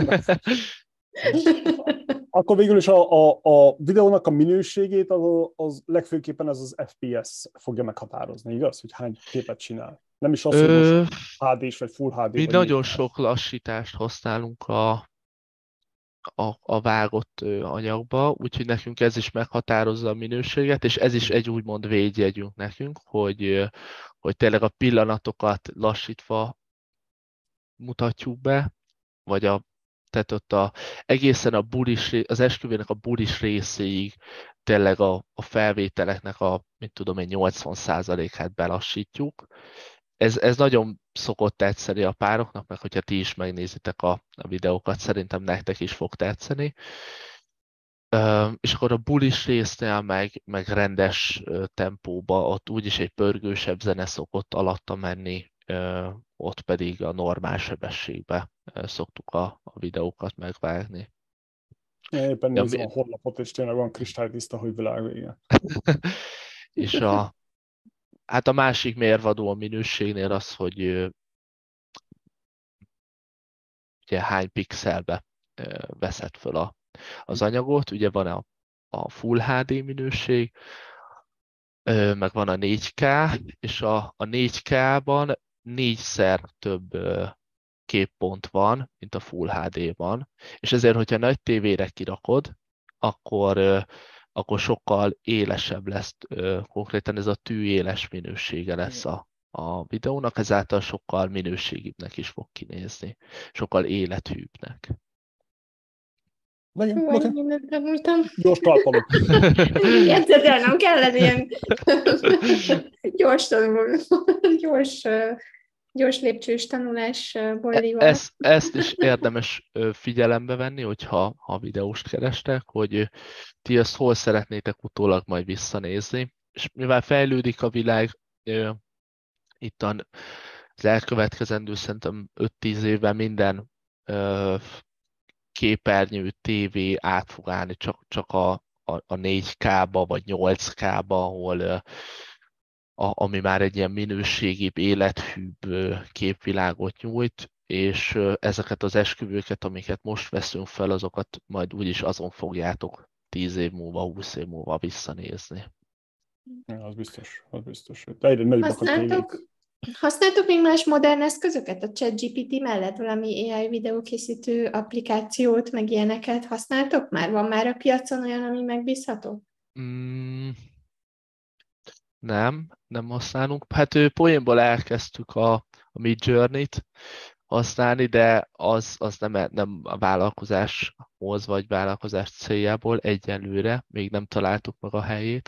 Akkor végül is a videónak a minőségét az legfőképpen ez az FPS fogja meghatározni, igaz? Hogy hány képet csinál. Nem is az, hogy most HD-s vagy Full HD. Mi nagyon sok lassítást használunk a vágott anyagba, úgyhogy nekünk ez is meghatározza a minőséget, és ez is egy úgymond védjegyünk nekünk, hogy tényleg a pillanatokat lassítva mutatjuk be, vagy tehát ott egészen az esküvőnek a bulis részéig tényleg a felvételeknek mint tudom én, 80%-át belassítjuk. Ez nagyon szokott tetszeni a pároknak, meg hogyha ti is megnézitek a videókat, szerintem nektek is fog tetszeni. És akkor a bulis résznél meg rendes tempóba, ott úgyis egy pörgősebb zene szokott alatta menni, ott pedig a normál sebességbe szoktuk a videókat megvágni. Éppen nézem a honlapot, és tényleg van kristálytiszta, hogy világvége. És hát a másik mérvadó a minőségnél az, hogy ugye hány pixelbe veszed föl az anyagot. Ugye van a Full HD minőség, meg van a 4K, és a 4K-ban 4-szer több képpont van, mint a Full HD-ban, és ezért, hogyha nagy tévére kirakod, akkor sokkal élesebb lesz, konkrétan ez a tűéles minősége lesz a videónak, ezáltal sokkal minőségibbnek is fog kinézni, sokkal élethűbbnek. Mindent tanultam. Gyors talpalok. Egyszerűen nem kellene ilyen gyors lépcsős tanulás bollival. Ezt is érdemes figyelembe venni, hogyha videóst kerestek, hogy ti ezt hol szeretnétek utólag majd visszanézni. És mivel fejlődik a világ, itt az elkövetkezendő szerintem 5-10 évben minden képernyő, tévé át fog állni csak a 4K-ba vagy 8K-ba, ahol ami már egy ilyen minőségibb, élethűbb képvilágot nyújt, és ezeket az esküvőket, amiket most veszünk fel, azokat majd úgyis azon fogjátok 10 év múlva, 20 év múlva visszanézni. Ja, az biztos, az biztos. Egyre nagyobbak a tévék. Használtok még más modern eszközöket? A ChatGPT mellett valami AI videókészítő applikációt, meg ilyeneket használtok már? Van már a piacon olyan, ami megbízható? Nem használunk. Hát poénból elkezdtük a Midjourney-t használni, de az nem a vállalkozáshoz vagy vállalkozás céljából egyelőre, még nem találtuk meg a helyét.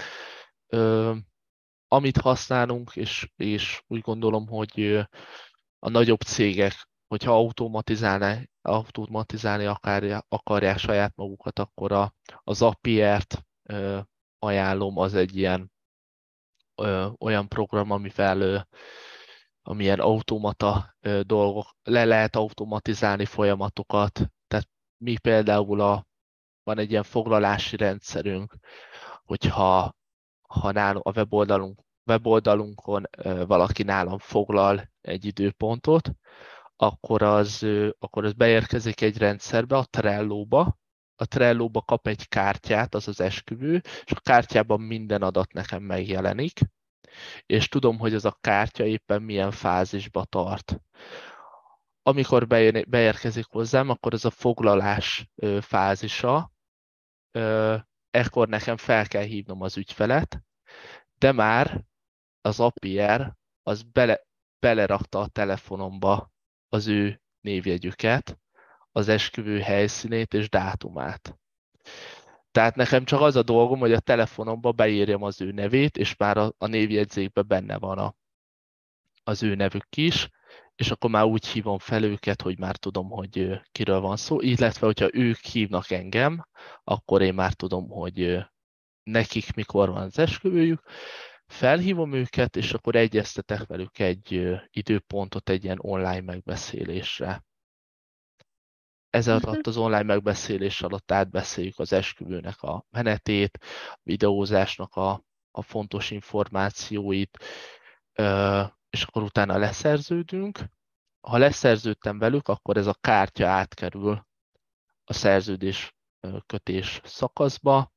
Amit használunk, és úgy gondolom, hogy a nagyobb cégek, hogyha automatizálni akarják saját magukat, akkor az Zapiert ajánlom, az egy olyan program, amilyen automata dolgok, le lehet automatizálni folyamatokat. Tehát mi például van egy ilyen foglalási rendszerünk, hogyha nálunk a weboldalunkon valaki nálam foglal egy időpontot, akkor az beérkezik egy rendszerbe, a Trello-ba kap egy kártyát, az az esküvő, és a kártyában minden adat nekem megjelenik, és tudom, hogy az a kártya éppen milyen fázisba tart. Amikor beérkezik hozzám, akkor ez a foglalás fázisa, ekkor nekem fel kell hívnom az ügyfelet, de már az Zapier az belerakta a telefonomba az ő névjegyüket, az esküvő helyszínét és dátumát. Tehát nekem csak az a dolgom, hogy a telefonomba beírjam az ő nevét, és már a névjegyzékben benne van az ő nevük is, és akkor már úgy hívom fel őket, hogy már tudom, hogy kiről van szó, illetve hogyha ők hívnak engem, akkor én már tudom, hogy nekik mikor van az esküvőjük, felhívom őket, és akkor egyeztetek velük egy időpontot egy ilyen online megbeszélésre. Ez alatt az online megbeszélés alatt átbeszéljük az esküvőnek a menetét, a videózásnak a fontos információit, és akkor utána leszerződünk. Ha leszerződtem velük, akkor ez a kártya átkerül a szerződés kötés szakaszba.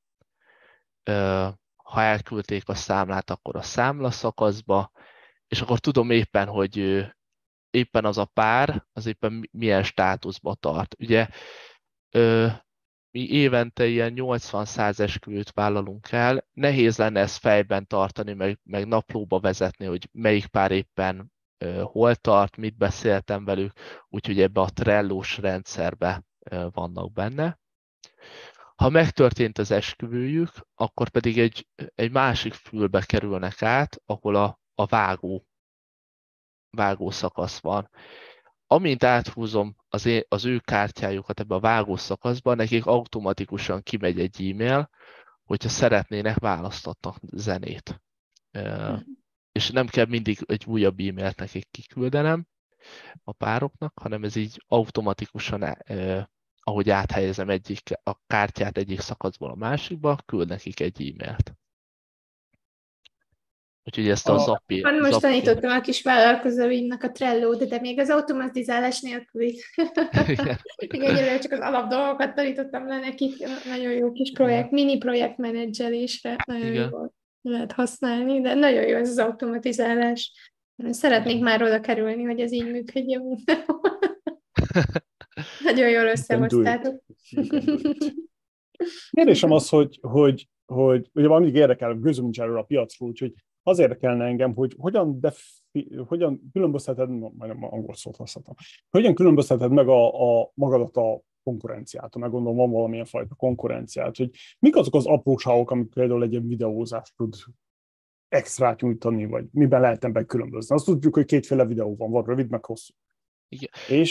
Ha elküldték a számlát, akkor a számla szakaszba, és akkor tudom éppen, hogy éppen az a pár, az éppen milyen státuszba tart. Ugye mi évente ilyen 80-100 esküvőt vállalunk el, nehéz lenne ezt fejben tartani, meg naplóba vezetni, hogy melyik pár éppen hol tart, mit beszéltem velük, úgyhogy ebbe a Trello-s rendszerbe vannak benne. Ha megtörtént az esküvőjük, akkor pedig egy másik fülbe kerülnek át, ahol a vágó szakasz van. Amint áthúzom az ő kártyájukat ebbe a vágó szakaszba, nekik automatikusan kimegy egy e-mail, hogyha szeretnének, választatnak zenét. És nem kell mindig egy újabb e-mailt nekik kiküldenem a pároknak, hanem ez így automatikusan, ahogy áthelyezem a kártyát egyik szakaszból a másikba, küld nekik egy e-mailt. Úgyhogy ezt a Zapier... Most tanítottam a kis vállalkozóimnak a Trello-t, de még az automatizálás nélkül. Igen, egyelőre csak az alap dolgokat tanítottam le nekik. Nagyon jó kis projekt, mini projektmenedzselésre nagyon jól lehet használni, de nagyon jó ez az automatizálás. Szeretnék már oda kerülni, hogy ez így működjön. Nagyon jól összehoztátok. Kérdésem az, hogy ugye mindig érdekel, gőzöm nincs erről a piacról, úgyhogy az érdekelne engem, hogy hogyan különbözteted, majdnem angol szót használtam, hogyan különbözteted meg magadat a konkurenciától, meg gondolom van valamilyen fajta konkurenciát, hogy mik azok az apróságok, amik például egy ilyen videózást tud extrát nyújtani, vagy miben lehet ebben különbözni. Azt tudjuk, hogy kétféle videó van rövid, meg hosszú. Igen. És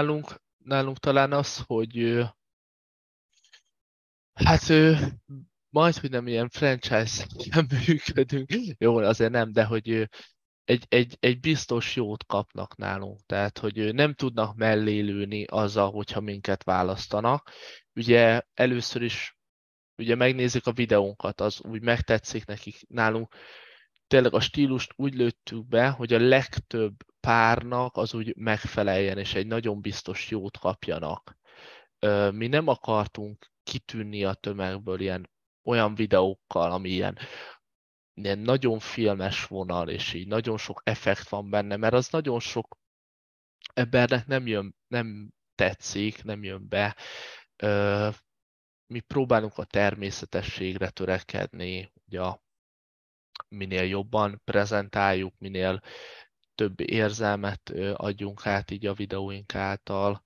nálunk talán az, hogy hogy nem ilyen franchise-en működünk. Jó, azért nem, de hogy egy biztos jót kapnak nálunk. Tehát, hogy nem tudnak mellé lőni azzal, hogyha minket választanak. Ugye először is ugye megnézik a videónkat, az úgy megtetszik nekik nálunk. Tényleg a stílust úgy lőttük be, hogy a legtöbb párnak az úgy megfeleljen, és egy nagyon biztos jót kapjanak. Mi nem akartunk kitűnni a tömegből olyan videókkal, ami ilyen nagyon filmes vonal, és így nagyon sok effekt van benne, mert az nagyon sok embernek nem tetszik, nem jön be. Mi próbálunk a természetességre törekedni, ugye minél jobban prezentáljuk, minél több érzelmet adjunk át így a videóink által,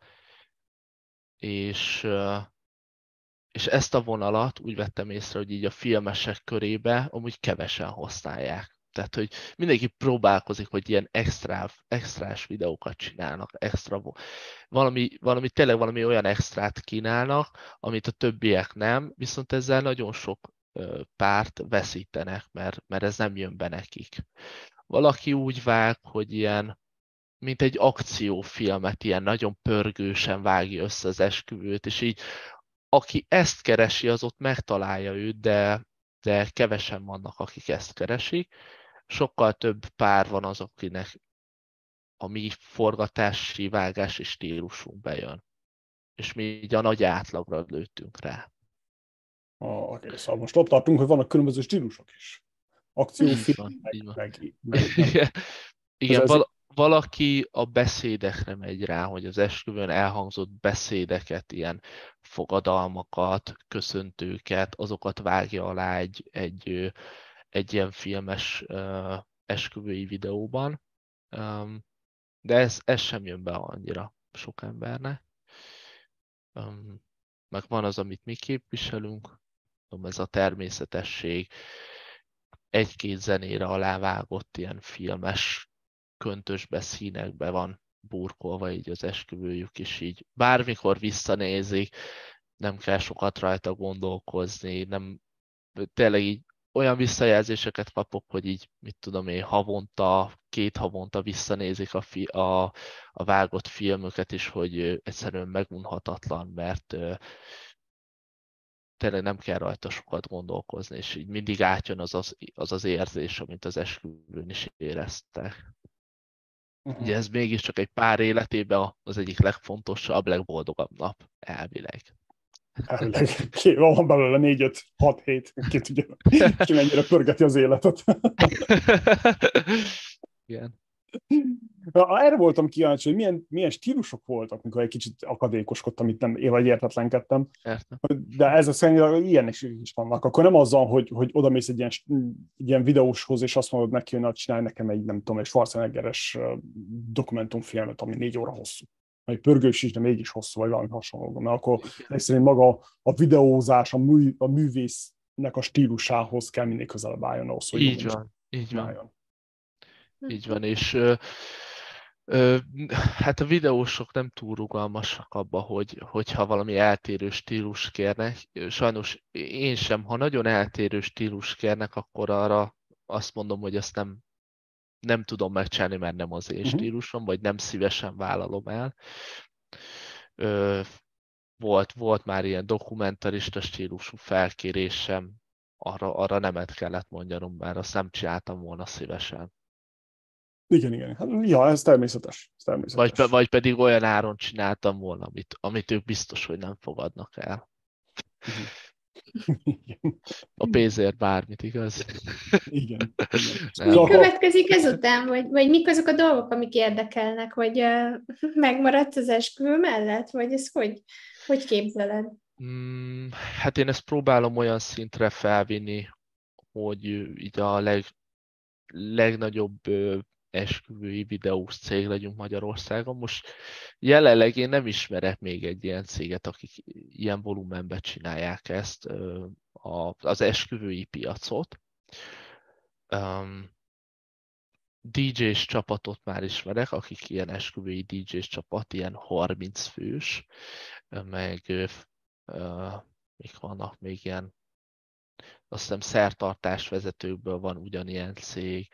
és ezt a vonalat úgy vettem észre, hogy így a filmesek körébe amúgy kevesen használják. Tehát, hogy mindenki próbálkozik, hogy ilyen extrás videókat csinálnak, tényleg valami olyan extrát kínálnak, amit a többiek nem, viszont ezzel nagyon sok párt veszítenek, mert ez nem jön be nekik. Valaki úgy vág, hogy ilyen, mint egy akciófilmet, ilyen nagyon pörgősen vágja össze az esküvőt, és így aki ezt keresi, az ott megtalálja őt, de kevesen vannak, akik ezt keresik. Sokkal több pár van az, akinek a mi forgatási, vágási stílusunk bejön. És mi így a nagy átlagra lőttünk rá. Okay, szóval most ott tartunk, hogy vannak különböző stílusok is. Akciófilm, meg Igen, valaki a beszédekre megy rá, hogy az esküvőn elhangzott beszédeket, ilyen fogadalmakat, köszöntőket, azokat vágja alá egy ilyen filmes esküvői videóban. De ez sem jön be annyira sok embernek. Meg van az, amit mi képviselünk, ez a természetesség, egy-két zenére alávágott ilyen filmes köntösbe, színekbe van burkolva így az esküvőjük is így. Bármikor visszanézik, nem kell sokat rajta gondolkozni, nem, tényleg így olyan visszajelzéseket kapok, hogy így, mit tudom én, két havonta visszanézik a vágott filmöket is, hogy egyszerűen megunhatatlan, mert tényleg nem kell rajta sokat gondolkozni, és így mindig átjön az érzés, amit az esküvőn is éreztek. Ugye ez mégiscsak egy pár életében az egyik legfontosabb, legboldogabb nap, elvileg. Elvileg. Van belőle 4-5-6-7, ki tudja, ki mennyire pörgeti az életet. Igen. Erre voltam kíváncsi, hogy milyen stílusok voltak, mikor egy kicsit akadékoskodtam, itt nem vagy értetlenkedtem. De ez a szerint ilyen is vannak. Akkor nem azzal, hogy odamész egy ilyen videóshoz, és azt mondod neki, hogy csinálj nekem egy, nem tudom, egy Schwarzeneggeres dokumentumfilmet, ami 4 óra hosszú. Vagy pörgős is, de mégis hosszú, vagy valami hasonló. Mert akkor egyszerűen maga a videózás, a művésznek a stílusához kell minél közelebb álljon ahhoz, hogy így van. Így van, és hát a videósok nem túl rugalmasak abba, hogyha valami eltérő stílus kérnek. Sajnos én sem, ha nagyon eltérő stílus kérnek, akkor arra azt mondom, hogy ezt nem tudom megcsinálni, mert nem az én stílusom, vagy nem szívesen vállalom el. Volt már ilyen dokumentarista stílusú felkérésem, arra nemet kellett mondjanom, mert azt nem csináltam volna szívesen. Igen. Hát, ja, ez természetes. Vagy pedig olyan áron csináltam volna, amit ők biztos, hogy nem fogadnak el. A pénzért bármit, igaz? Igen. Mi következik ezután? Vagy mik azok a dolgok, amik érdekelnek? Vagy megmaradsz az esküvő mellett? Vagy ez hogy képzeled? Hát én ezt próbálom olyan szintre felvinni, hogy így a legnagyobb esküvői videós cég legyünk Magyarországon. Most jelenleg én nem ismerek még egy ilyen céget, akik ilyen volumenben csinálják ezt, az esküvői piacot. DJ-s csapatot már ismerek, akik ilyen esküvői DJ-s csapat, ilyen 30 fős, meg mik vannak még ilyen azt hiszem szertartás vezetőkből van ugyanilyen cég.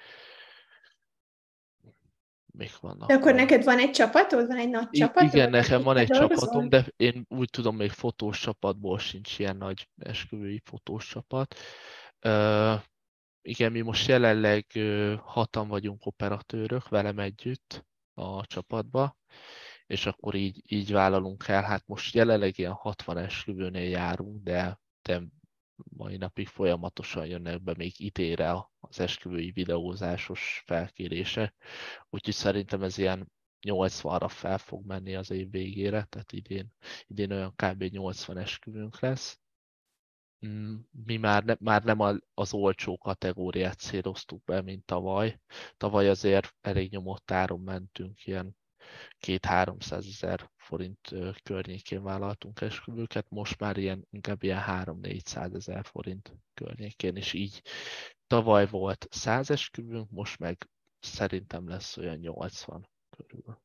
Mik vannak? De akkor neked van egy csapatod? Van egy nagy csapatod? Igen, nekem van egy dolgozol? csapatom, de én úgy tudom, még fotós csapatból sincs ilyen nagy esküvői fotós csapat. Igen, mi most jelenleg 6-an vagyunk operatőrök velem együtt a csapatba, és akkor így vállalunk el. Hát most jelenleg ilyen 60 esküvőnél járunk, de mai napig folyamatosan jönnek be még idénre az esküvői videózásos felkérések. Úgyhogy szerintem ez ilyen 80-ra fel fog menni az év végére, tehát idén olyan kb. 80 esküvőnk lesz. Mi már nem az olcsó kategóriát céloztuk be, mint tavaly. Tavaly azért elég nyomott áron mentünk, ilyen 200-300 ezer forint környékén vállaltunk esküvőket, most már inkább ilyen 300-400 ezer forint környékén, és így tavaly volt 100 esküvőnk, most meg szerintem lesz olyan 80 körül.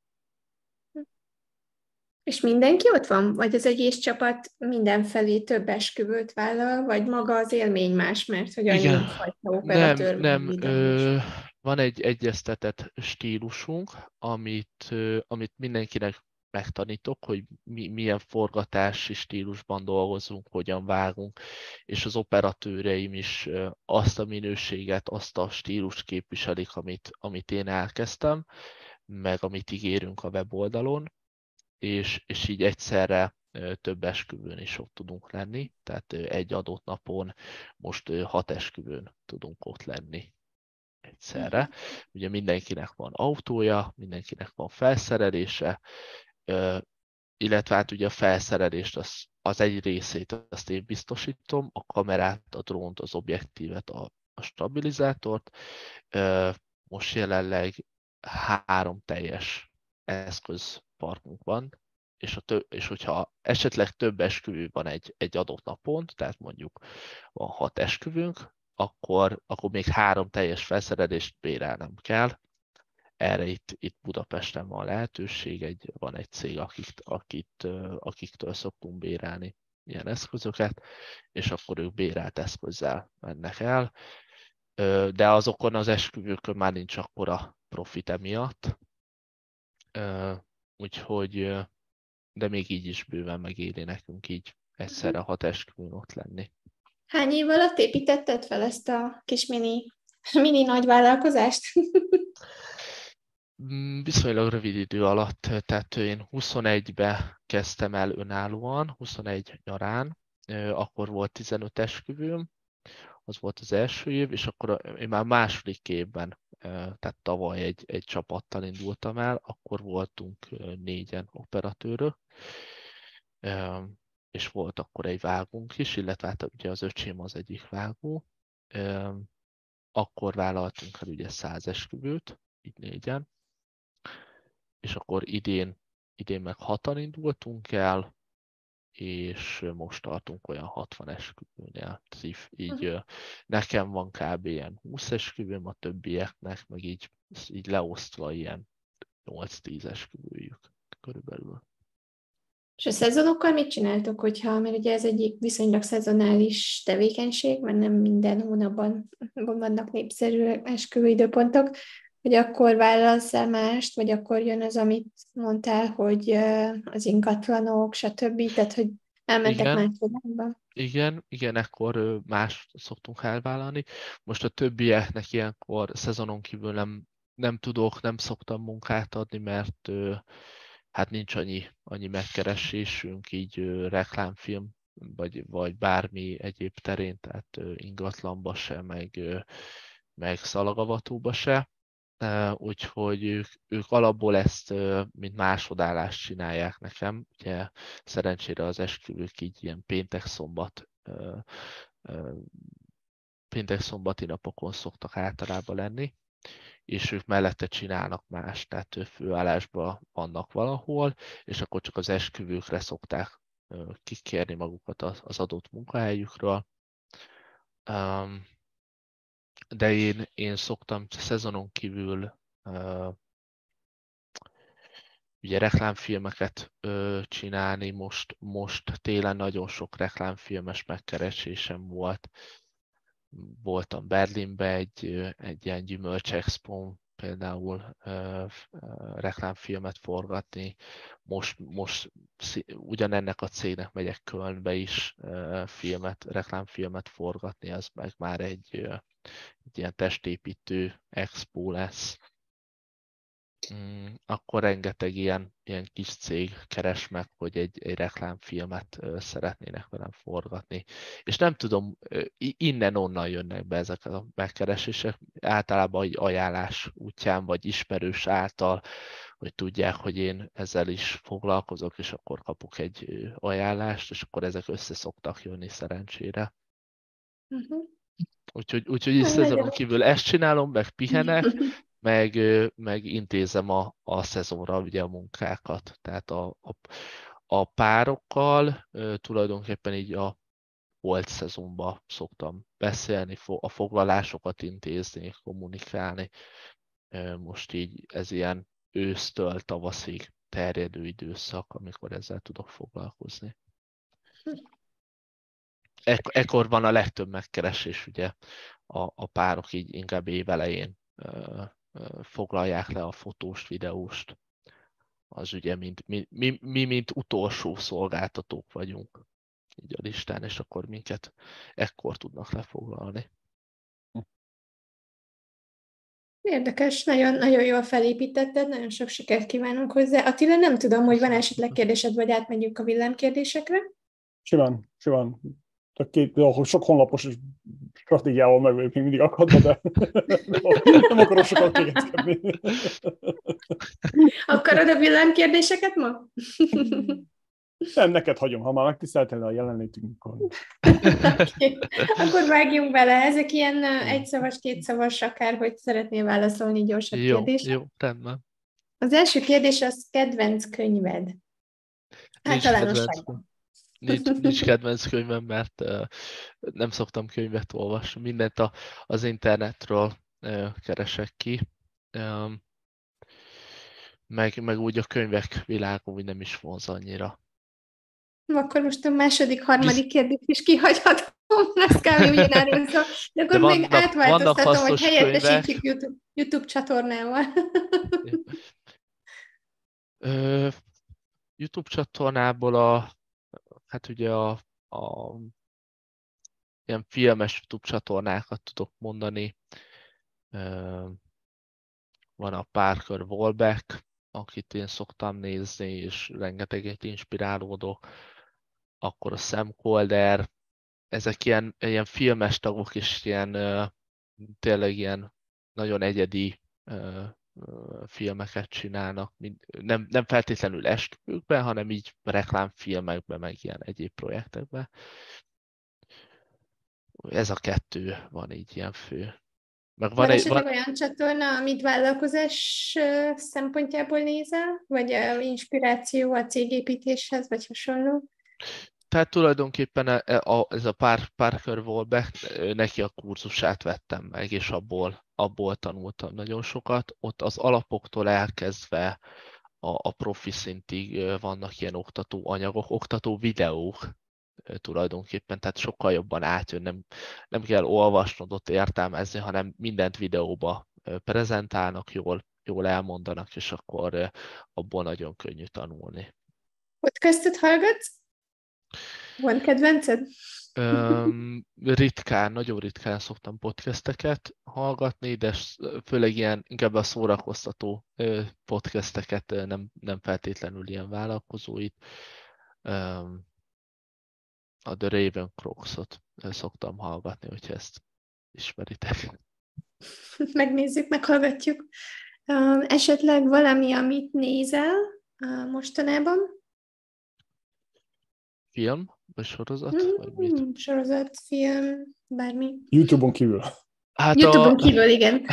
És mindenki ott van? Vagy az egész csapat mindenfelé több esküvőt vállal, vagy maga az élmény más, mert hogy annyi Igen, fajta operatőr van nem, videós? van egy egyeztetett stílusunk, amit mindenkinek megtanítok, hogy milyen forgatási stílusban dolgozunk, hogyan vágunk, és az operatőreim is azt a minőséget, azt a stílust képviselik, amit én elkezdtem, meg amit ígérünk a weboldalon, és így egyszerre több esküvőn is ott tudunk lenni, tehát egy adott napon most 6 esküvőn tudunk ott lenni egyszerre. Ugye mindenkinek van autója, mindenkinek van felszerelése, illetve hát ugye a felszerelést az egy részét azt én biztosítom, a kamerát, a drónt, az objektívet, a stabilizátort. Most jelenleg 3 teljes eszközparkunk van, és hogyha esetleg több esküvő van egy adott napon, tehát mondjuk van 6 esküvőnk, akkor még 3 teljes felszerelést bérelnem kell. Erre itt Budapesten van lehetőség, van egy cég, akiktől szoktunk bérelni ilyen eszközöket, és akkor ők bérelt eszközzel mennek el. De azokon az esküvőkön már nincs akkora profit emiatt. Úgyhogy, de még így is bőven megéri nekünk így egyszerre 6 esküvőn ott lenni. Hány év alatt építetted fel ezt a kis mini nagy vállalkozást? Viszonylag rövid idő alatt, tehát én 21-be kezdtem el önállóan, 21 nyarán, akkor volt 15 esküvőm, az volt az első év, és akkor én már második évben, tehát tavaly egy csapattal indultam el, akkor voltunk 4-en operatőrök, és volt akkor egy vágónk is, illetve hát ugye az öcsém az egyik vágó. Akkor vállaltunk el ugye 100 esküvőt, így 4-en, és akkor idén meg 6-an indultunk el, és most tartunk olyan 60 esküvőnél. Így nekem van kb. Ilyen 20 esküvőm, a többieknek meg így leosztva ilyen 8-10 esküvőjük körülbelül. És a szezonokkal mit csináltok, mert ugye ez egyik viszonylag szezonális tevékenység, mert nem minden hónapban vannak népszerű esküvőidőpontok, hogy akkor vállalsz el mást, vagy akkor jön az, amit mondtál, hogy az ingatlanok, stb. Tehát, hogy elmentek más irányba. Igen, ekkor más szoktunk elvállalni. Most a többieknek ilyenkor szezonon kívül nem szoktam munkát adni, mert hát nincs annyi megkeresésünk, így reklámfilm, vagy bármi egyéb terén, tehát ingatlanba se, meg szalagavatóba se. Úgyhogy ők alapból ezt, mint másodállást csinálják nekem. Ugye szerencsére az esküvők így ilyen péntek-szombati napokon szoktak általában lenni, és ők mellette csinálnak más, tehát főállásban vannak valahol, és akkor csak az esküvőkre szokták kikérni magukat az adott munkahelyükről. De én szoktam szezonon kívül ugye reklámfilmeket csinálni. Most télen nagyon sok reklámfilmes megkeresésem volt. Voltam Berlinbe egy ilyen gyümölcsexpón, például reklámfilmet forgatni. Most ugyanennek a cégnek megyek Kölnbe is reklámfilmet forgatni, az meg már egy ilyen testépítő expo lesz. Akkor rengeteg ilyen kis cég keres meg, hogy egy reklámfilmet szeretnének velem forgatni. És nem tudom, innen-onnan jönnek be ezek a megkeresések, általában egy ajánlás útján, vagy ismerős által, hogy tudják, hogy én ezzel is foglalkozok, és akkor kapok egy ajánlást, és akkor ezek össze szoktak jönni szerencsére. Uh-huh. Úgyhogy így szezonon kívül ezt csinálom, meg pihenek, meg intézem a szezonra ugye a munkákat. Tehát a párokkal tulajdonképpen így a volt szezonban szoktam beszélni, a foglalásokat intézni, kommunikálni. Most így ez ilyen ősztől tavaszig terjedő időszak, amikor ezzel tudok foglalkozni. Ekkor van a legtöbb megkeresés, ugye a párok így inkább évelején foglalják le a fotóst, videóst. Az ugye mi mint utolsó szolgáltatók vagyunk így a listán, és akkor minket ekkor tudnak lefoglalni. Érdekes, nagyon, nagyon jól felépítetted, nagyon sok sikert kívánunk hozzá. Attila, nem tudom, hogy van esetleg kérdésed, vagy átmegyünk a villámkérdésekre? Simán. Ahol sok honlapos stratégiával meg vagyok még mindig akadva, de nem akarok sokat kényezkedni. Akarod a villámkérdéseket ma? Nem, neked hagyom, ha már megtiszteltél a jelenlétünk. Okay. Akkor vágjunk bele. Ezek ilyen egyszavas, kétszavas, akárhogy szeretnél válaszolni gyorsabb kérdést. Jó, rendben. Az első kérdés az kedvenc könyved. Általánosságban. Nincs kedvenc könyvem, mert nem szoktam könyvet olvasni. Mindent az internetről keresek ki. Meg úgy a könyvek világa úgy nem is vonz annyira. Akkor most a második, harmadik kérdést is kihagyhatom, ez kb. Ugyanárul szó. De akkor még átváltoztatom, hogy helyettesítjük YouTube csatornával. YouTube csatornából hát ugye ilyen filmes YouTube csatornákat tudok mondani. Van a Parker Wolbeck, akit én szoktam nézni, és rengeteget inspirálódok. Akkor a Sam Colder, ezek ilyen filmes tagok, és tényleg ilyen nagyon egyedi filmeket csinálnak. Nem feltétlenül esküvőkben, hanem így reklámfilmekben, meg ilyen egyéb projektekben. Ez a kettő van így ilyen fő. Van esetleg olyan csatorna, amit vállalkozás szempontjából nézel? Vagy inspiráció a cégépítéshez, vagy hasonló? Tehát tulajdonképpen ez a Parker Wolbeck, neki a kurzusát vettem meg, és abból tanultam nagyon sokat. Ott az alapoktól elkezdve a profi szintig vannak ilyen oktató anyagok, oktató videók tulajdonképpen, tehát sokkal jobban átjön, nem kell olvasnod, ott értelmezni, hanem mindent videóba prezentálnak, jól elmondanak, és akkor abból nagyon könnyű tanulni. Podcastot hallgatsz? Van kedvenced? Nagyon ritkán szoktam podcasteket hallgatni, de főleg inkább a szórakoztató podcasteket, nem feltétlenül ilyen vállalkozóit. A The Raven Crocs-ot szoktam hallgatni, hogyha ezt ismeritek. Megnézzük, meghallgatjuk. Esetleg valami, amit nézel mostanában? Film? Vagy sorozat? Vagy mit? Sorozat, film, bármi. YouTube-on kívül. Hát YouTube-on kívül, igen.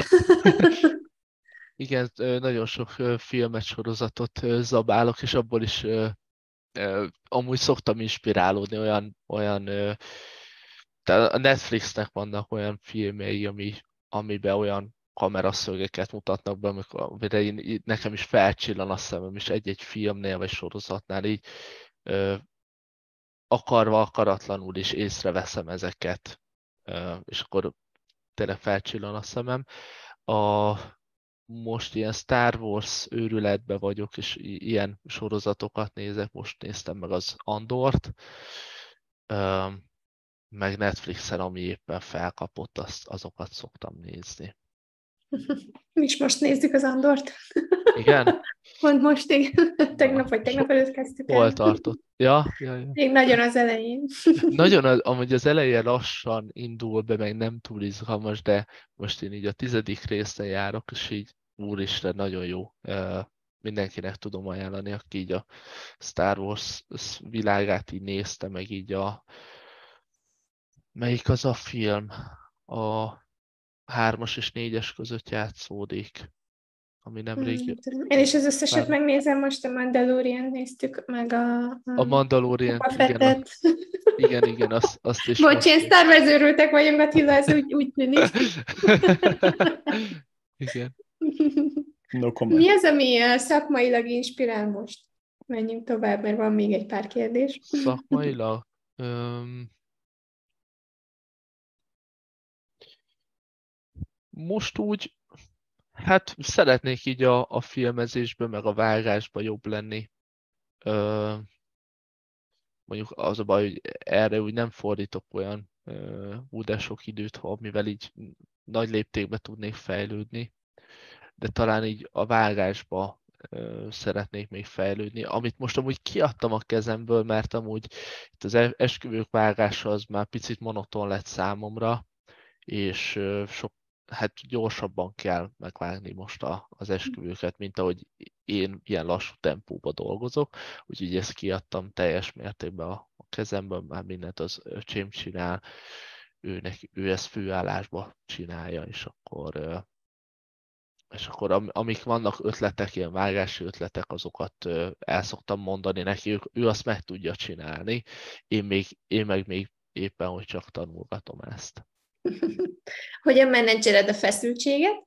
Igen, nagyon sok filmet, sorozatot zabálok, és abból is amúgy szoktam inspirálódni olyan tehát a Netflixnek vannak olyan filmjei, amiben olyan kameraszögeket mutatnak be, amire nekem is felcsillan a szemem, és egy-egy filmnél vagy sorozatnál így akarva, akaratlanul is észreveszem ezeket, és akkor tényleg felcsillan a szemem. Most ilyen Star Wars őrületbe vagyok, és ilyen sorozatokat nézek. Most néztem meg az Andort, meg Netflixen, ami éppen felkapott, azokat szoktam nézni. Mi is most nézzük az Andort. Igen? Pont most, igen. Tegnap előtt kezdtük el. Hol tartott? Ja. Még nagyon az elején. Nagyon, amúgy az eleje lassan indul be, meg nem túl izgalmas, de most én így a 10. részen járok, és így úristen, nagyon jó. Mindenkinek tudom ajánlani, aki így a Star Wars világát így nézte, meg így melyik az a film? A 3-as és 4-es között játszódik, ami nemrég... Én is az összeset megnézem, most a Mandalorian néztük, meg a Mandalorian, igen, azt is... Bocs, én Star Wars őrültek vagyunk, Attila, ez úgy tűnik. Igen. No comment. Mi az, ami szakmailag inspirál most? Menjünk tovább, mert van még egy pár kérdés. Szakmailag? Most úgy, hát szeretnék így a filmezésben, meg a vágásban jobb lenni. Mondjuk az a baj, hogy erre úgy nem fordítok olyan de sok időt, amivel így nagy léptékben tudnék fejlődni. De talán így a vágásba szeretnék még fejlődni. Amit most amúgy kiadtam a kezemből, mert amúgy itt az esküvők vágása az már picit monoton lett számomra, és hát gyorsabban kell megvágni most az esküvőket, mint ahogy én ilyen lassú tempóba dolgozok, úgyhogy ezt kiadtam teljes mértékben a kezemből, már mindent az öcsém csinál, ő ezt főállásba csinálja, és akkor amik vannak ötletek, ilyen vágási ötletek, azokat el szoktam mondani neki, ő azt meg tudja csinálni, én meg még éppen, hogy csak tanulgatom ezt. Hogyan menedzseled a feszültséget?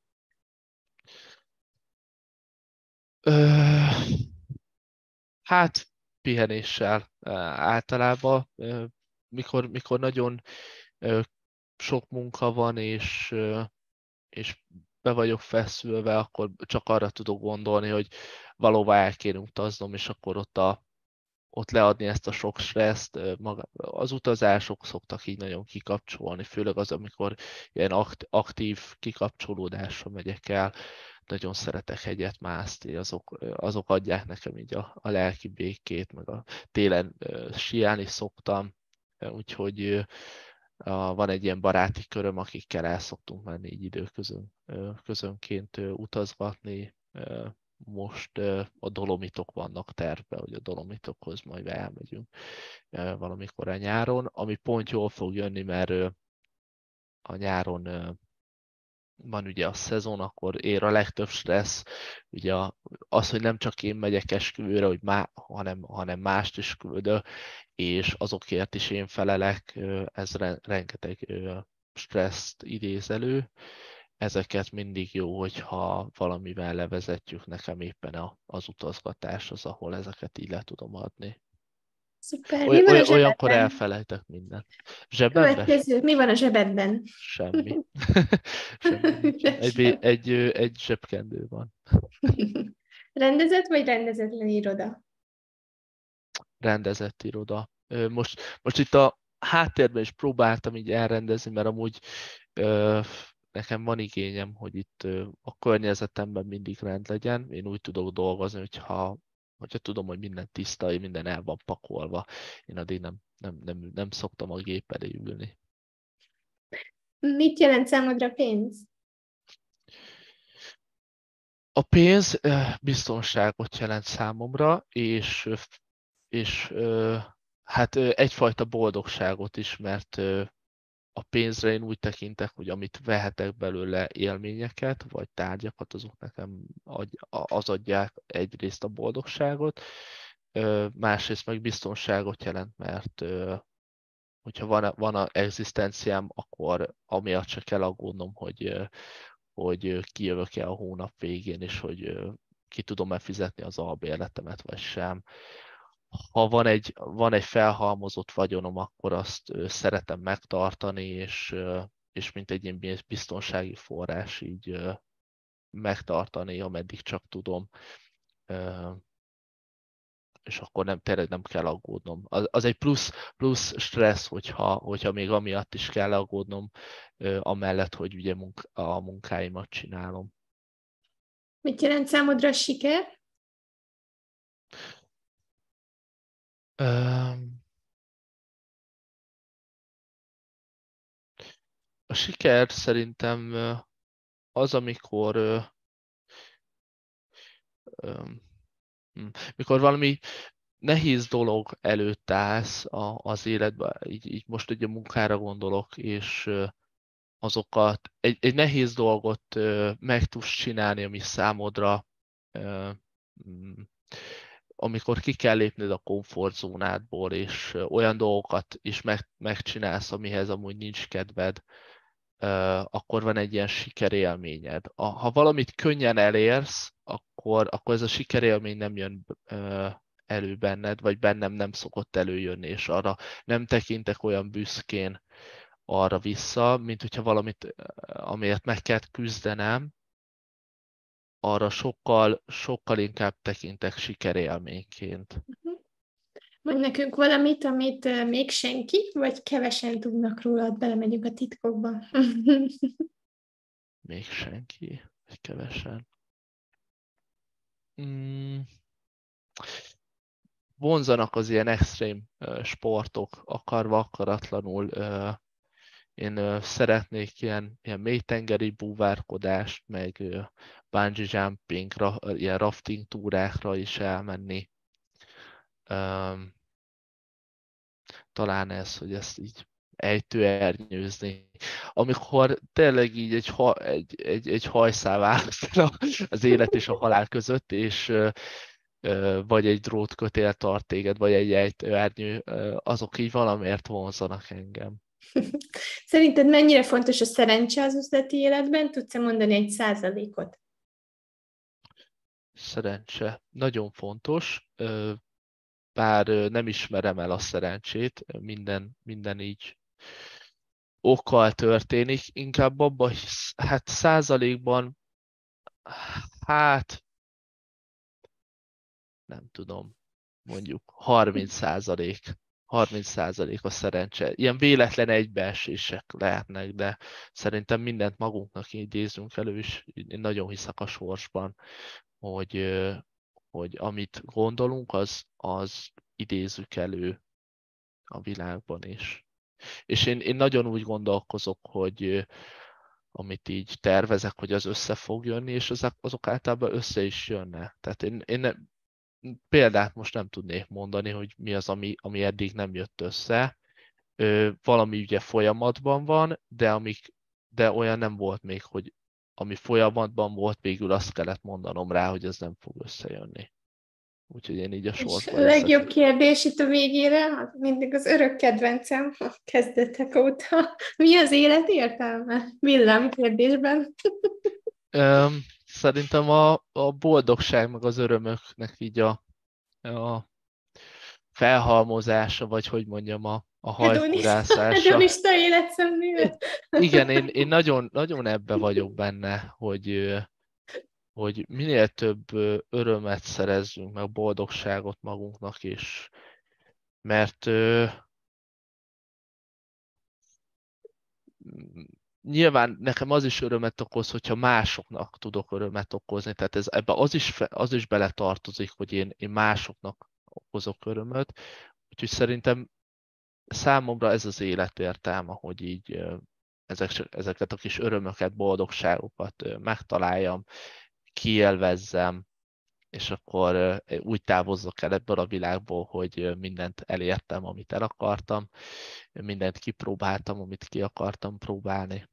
Hát pihenéssel általában, mikor nagyon sok munka van, és be vagyok feszülve, akkor csak arra tudok gondolni, hogy valóban el kéne utaznom, és akkor ott leadni ezt a sok stresszt. Az utazások szoktak így nagyon kikapcsolni, főleg az, amikor ilyen aktív kikapcsolódásra megyek el. Nagyon szeretek hegyet mászni, azok adják nekem így a lelki békét, meg a télen síelni szoktam, úgyhogy van egy ilyen baráti köröm, akikkel el szoktunk menni így időközönként utazgatni. Most a Dolomitok vannak tervben, hogy a Dolomitokhoz majd elmegyünk valamikor a nyáron, ami pont jól fog jönni, mert a nyáron van ugye a szezon, akkor ér a legtöbb stressz, ugye az, hogy nem csak én megyek esküvőre, hogy hanem mást is küldök, és azokért is én felelek, ez rengeteg stresszt idéz elő. Ezeket mindig jó, hogyha valamivel levezetjük, nekem éppen az utazgatás az, ahol ezeket így le tudom adni. Szuper. Olyankor elfelejtek mindent. Zsebemben? Mi van a zsebedben? Semmi. Semmi. Egy zsebkendő van. Rendezett vagy rendezetlen iroda? Rendezett iroda. Most itt a háttérben is próbáltam így elrendezni, mert amúgy nekem van igényem, hogy itt a környezetemben mindig rend legyen. Én úgy tudok dolgozni, hogyha tudom, hogy minden tiszta, minden el van pakolva. Én addig nem szoktam a gép elé ülni. Mit jelent számodra pénz? A pénz biztonságot jelent számomra, és hát egyfajta boldogságot is, mert a pénzre én úgy tekintek, hogy amit vehetek belőle élményeket, vagy tárgyakat, azok nekem az adják egyrészt a boldogságot, másrészt meg biztonságot jelent, mert hogyha van az egzisztenciám, akkor amiatt se kell aggódnom, hogy hogy kijövök-e a hónap végén, és hogy ki tudom-e fizetni az albérletemet, vagy sem. Ha van egy felhalmozott vagyonom, akkor azt szeretem megtartani, és mint egy ilyen biztonsági forrás így megtartani, ameddig csak tudom. És akkor tényleg nem kell aggódnom. Az egy plusz stressz, hogyha még amiatt is kell aggódnom, amellett, hogy ugye a munkáimat csinálom. Mit jelent számodra a siker? A siker szerintem az, mikor valami nehéz dolog előtt állsz az életben, így most ugye munkára gondolok, és egy nehéz dolgot meg tudsz csinálni, ami számodra, amikor ki kell lépned a komfortzónádból, és olyan dolgokat is megcsinálsz, amihez amúgy nincs kedved, akkor van egy ilyen sikerélményed. Ha valamit könnyen elérsz, akkor ez a sikerélmény nem jön elő benned, vagy bennem nem szokott előjönni, és arra nem tekintek olyan büszkén arra vissza, mint hogyha valamit, amiért meg kell küzdenem, arra sokkal inkább tekintek sikerélményként. Mondj nekünk valamit, amit még senki, vagy kevesen tudnak rólad, belemegyünk a titkokba. Még senki, vagy kevesen. Vonzanak az ilyen extrém sportok, akarva akaratlanul. Én szeretnék ilyen mélytengeri búvárkodást, meg bungee jumpingra, ilyen rafting túrákra is elmenni. Talán ez, hogy ezt így ejtőernyőzni. Amikor tényleg így egy hajszál választ az élet és a halál között, és vagy egy drótkötél tart téged, vagy egy ejtőernyő, azok így valamiért vonzanak engem. Szerinted mennyire fontos a szerencse az üzleti életben? Tudsz-e mondani egy százalékot? Szerencse. Nagyon fontos. Bár nem ismerem el a szerencsét, minden így okkal történik, inkább abban hisz, hát százalékban, nem tudom, mondjuk 30% a szerencse. Ilyen véletlen egybeesések lehetnek, de szerintem mindent magunknak idézünk elő, és én nagyon hiszek a sorsban, hogy amit gondolunk, az idézzük elő a világban is. És én nagyon úgy gondolkozok, hogy amit így tervezek, hogy az össze fog jönni, és azok általában össze is jönnek. Tehát én példát most nem tudnék mondani, hogy mi az, ami eddig nem jött össze. Valami ugye folyamatban van, de olyan nem volt még, hogy ami folyamatban volt, végül azt kellett mondanom rá, hogy ez nem fog összejönni. Úgyhogy én így a sorban. A legjobb kérdés itt a végére, mindig az örök kedvencem a kezdetek óta. Mi az élet értelme? Villám kérdésben. Szerintem a boldogság, meg az örömöknek így a felhalmozása, vagy hogy mondjam, a hajkurászása. Hedonista életszemlélet. Igen, én nagyon, nagyon ebbe vagyok benne, hogy minél több örömet szerezzünk, meg boldogságot magunknak is. Mert nyilván nekem az is örömet okoz, hogyha másoknak tudok örömet okozni. Tehát ebbe az is beletartozik, hogy én másoknak okozok örömöt. Úgyhogy szerintem számomra ez az életértelme, hogy így ezeket a kis örömöket, boldogságokat megtaláljam, kiélvezzem, és akkor úgy távozzak el ebből a világból, hogy mindent elértem, amit el akartam, mindent kipróbáltam, amit ki akartam próbálni.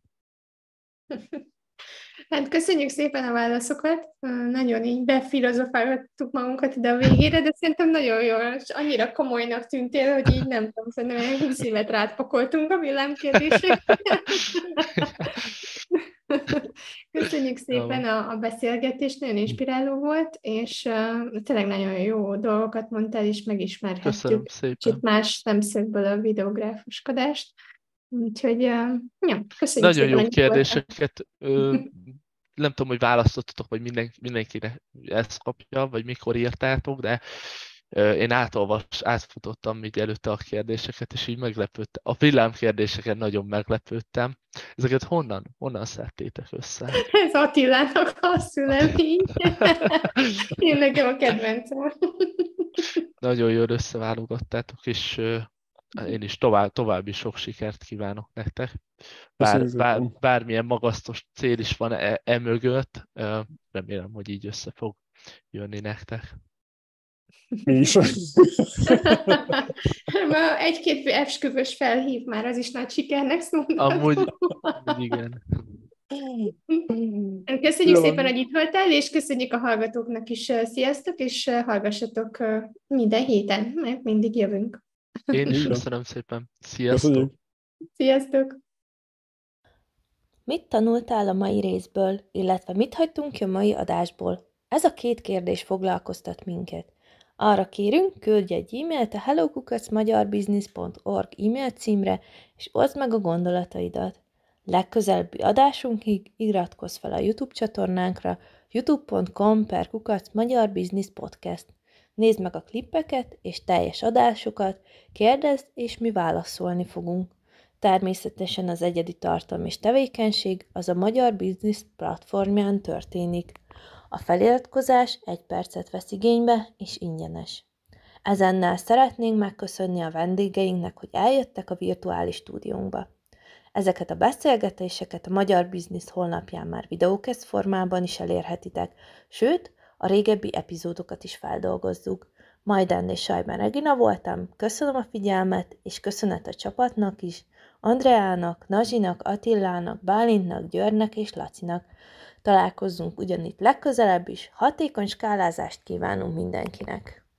Hát köszönjük szépen a válaszokat, nagyon így befilozofálgattuk magunkat ide a végére, de szerintem nagyon jól, és annyira komolynak tűntél, hogy így nem tudom, szerintem 20 évet rád pakoltunk a villámkérdésekre. Köszönjük szépen a beszélgetést, nagyon inspiráló volt, és tényleg nagyon jó dolgokat mondtál, és Köszönöm megismerhettük szépen. kicsit más szemszögből a videográfuskodást. Úgyhogy, köszönjük Nagyon szépen, jó hogy itt voltál. kérdéseket. Nem tudom, hogy választottatok, vagy mindenkinek ezt kapja, vagy mikor írtátok, de én átfutottam így előtte a kérdéseket, és így meglepődtem. A villámkérdéseken nagyon meglepődtem. Ezeket honnan szedtétek össze? Ez Attilának a szülemény. Én nekem a kedvencem. Nagyon jól összeválogattátok, és én is további sok sikert kívánok nektek. Bármilyen magasztos cél is van mögött, remélem, hogy így össze fog jönni nektek. Mi is. Egy-két esküvős felhív már, az is nagy sikernek szólnak. Amúgy igen. Köszönjük szépen, hogy itt voltál, és köszönjük a hallgatóknak is. Sziasztok, és hallgassatok minden héten, mert mindig jövünk. Én is köszönöm szépen. Sziasztok! Sziasztok! Mit tanultál a mai részből, illetve mit hagytunk ki a mai adásból? Ez a 2 kérdés foglalkoztat minket. Arra kérünk, küldj egy e-mailt a hello@magyarbusiness.org e-mail címre, és oszd meg a gondolataidat. Legközelebbi adásunkig iratkozz fel a YouTube csatornánkra youtube.com/magyarbusinesspodcast. Nézd meg a klippeket és teljes adásokat, kérdezd, és mi válaszolni fogunk. Természetesen az egyedi tartalom és tevékenység az a Magyar Business platformján történik. A feliratkozás 1 percet vesz igénybe, és ingyenes. Ezennel szeretnénk megköszönni a vendégeinknek, hogy eljöttek a virtuális stúdiónkba. Ezeket a beszélgetéseket a Magyar Business honlapján már videókeszt formában is elérhetitek, sőt, a régebbi epizódokat is feldolgozzuk. Majdan és Sajban Regina voltam, köszönöm a figyelmet, és köszönet a csapatnak is, Andreának, Nazsinak, Attilának, Bálintnak, Györgynek és Lacinak. Találkozzunk ugyanitt legközelebb is, hatékony skálázást kívánunk mindenkinek!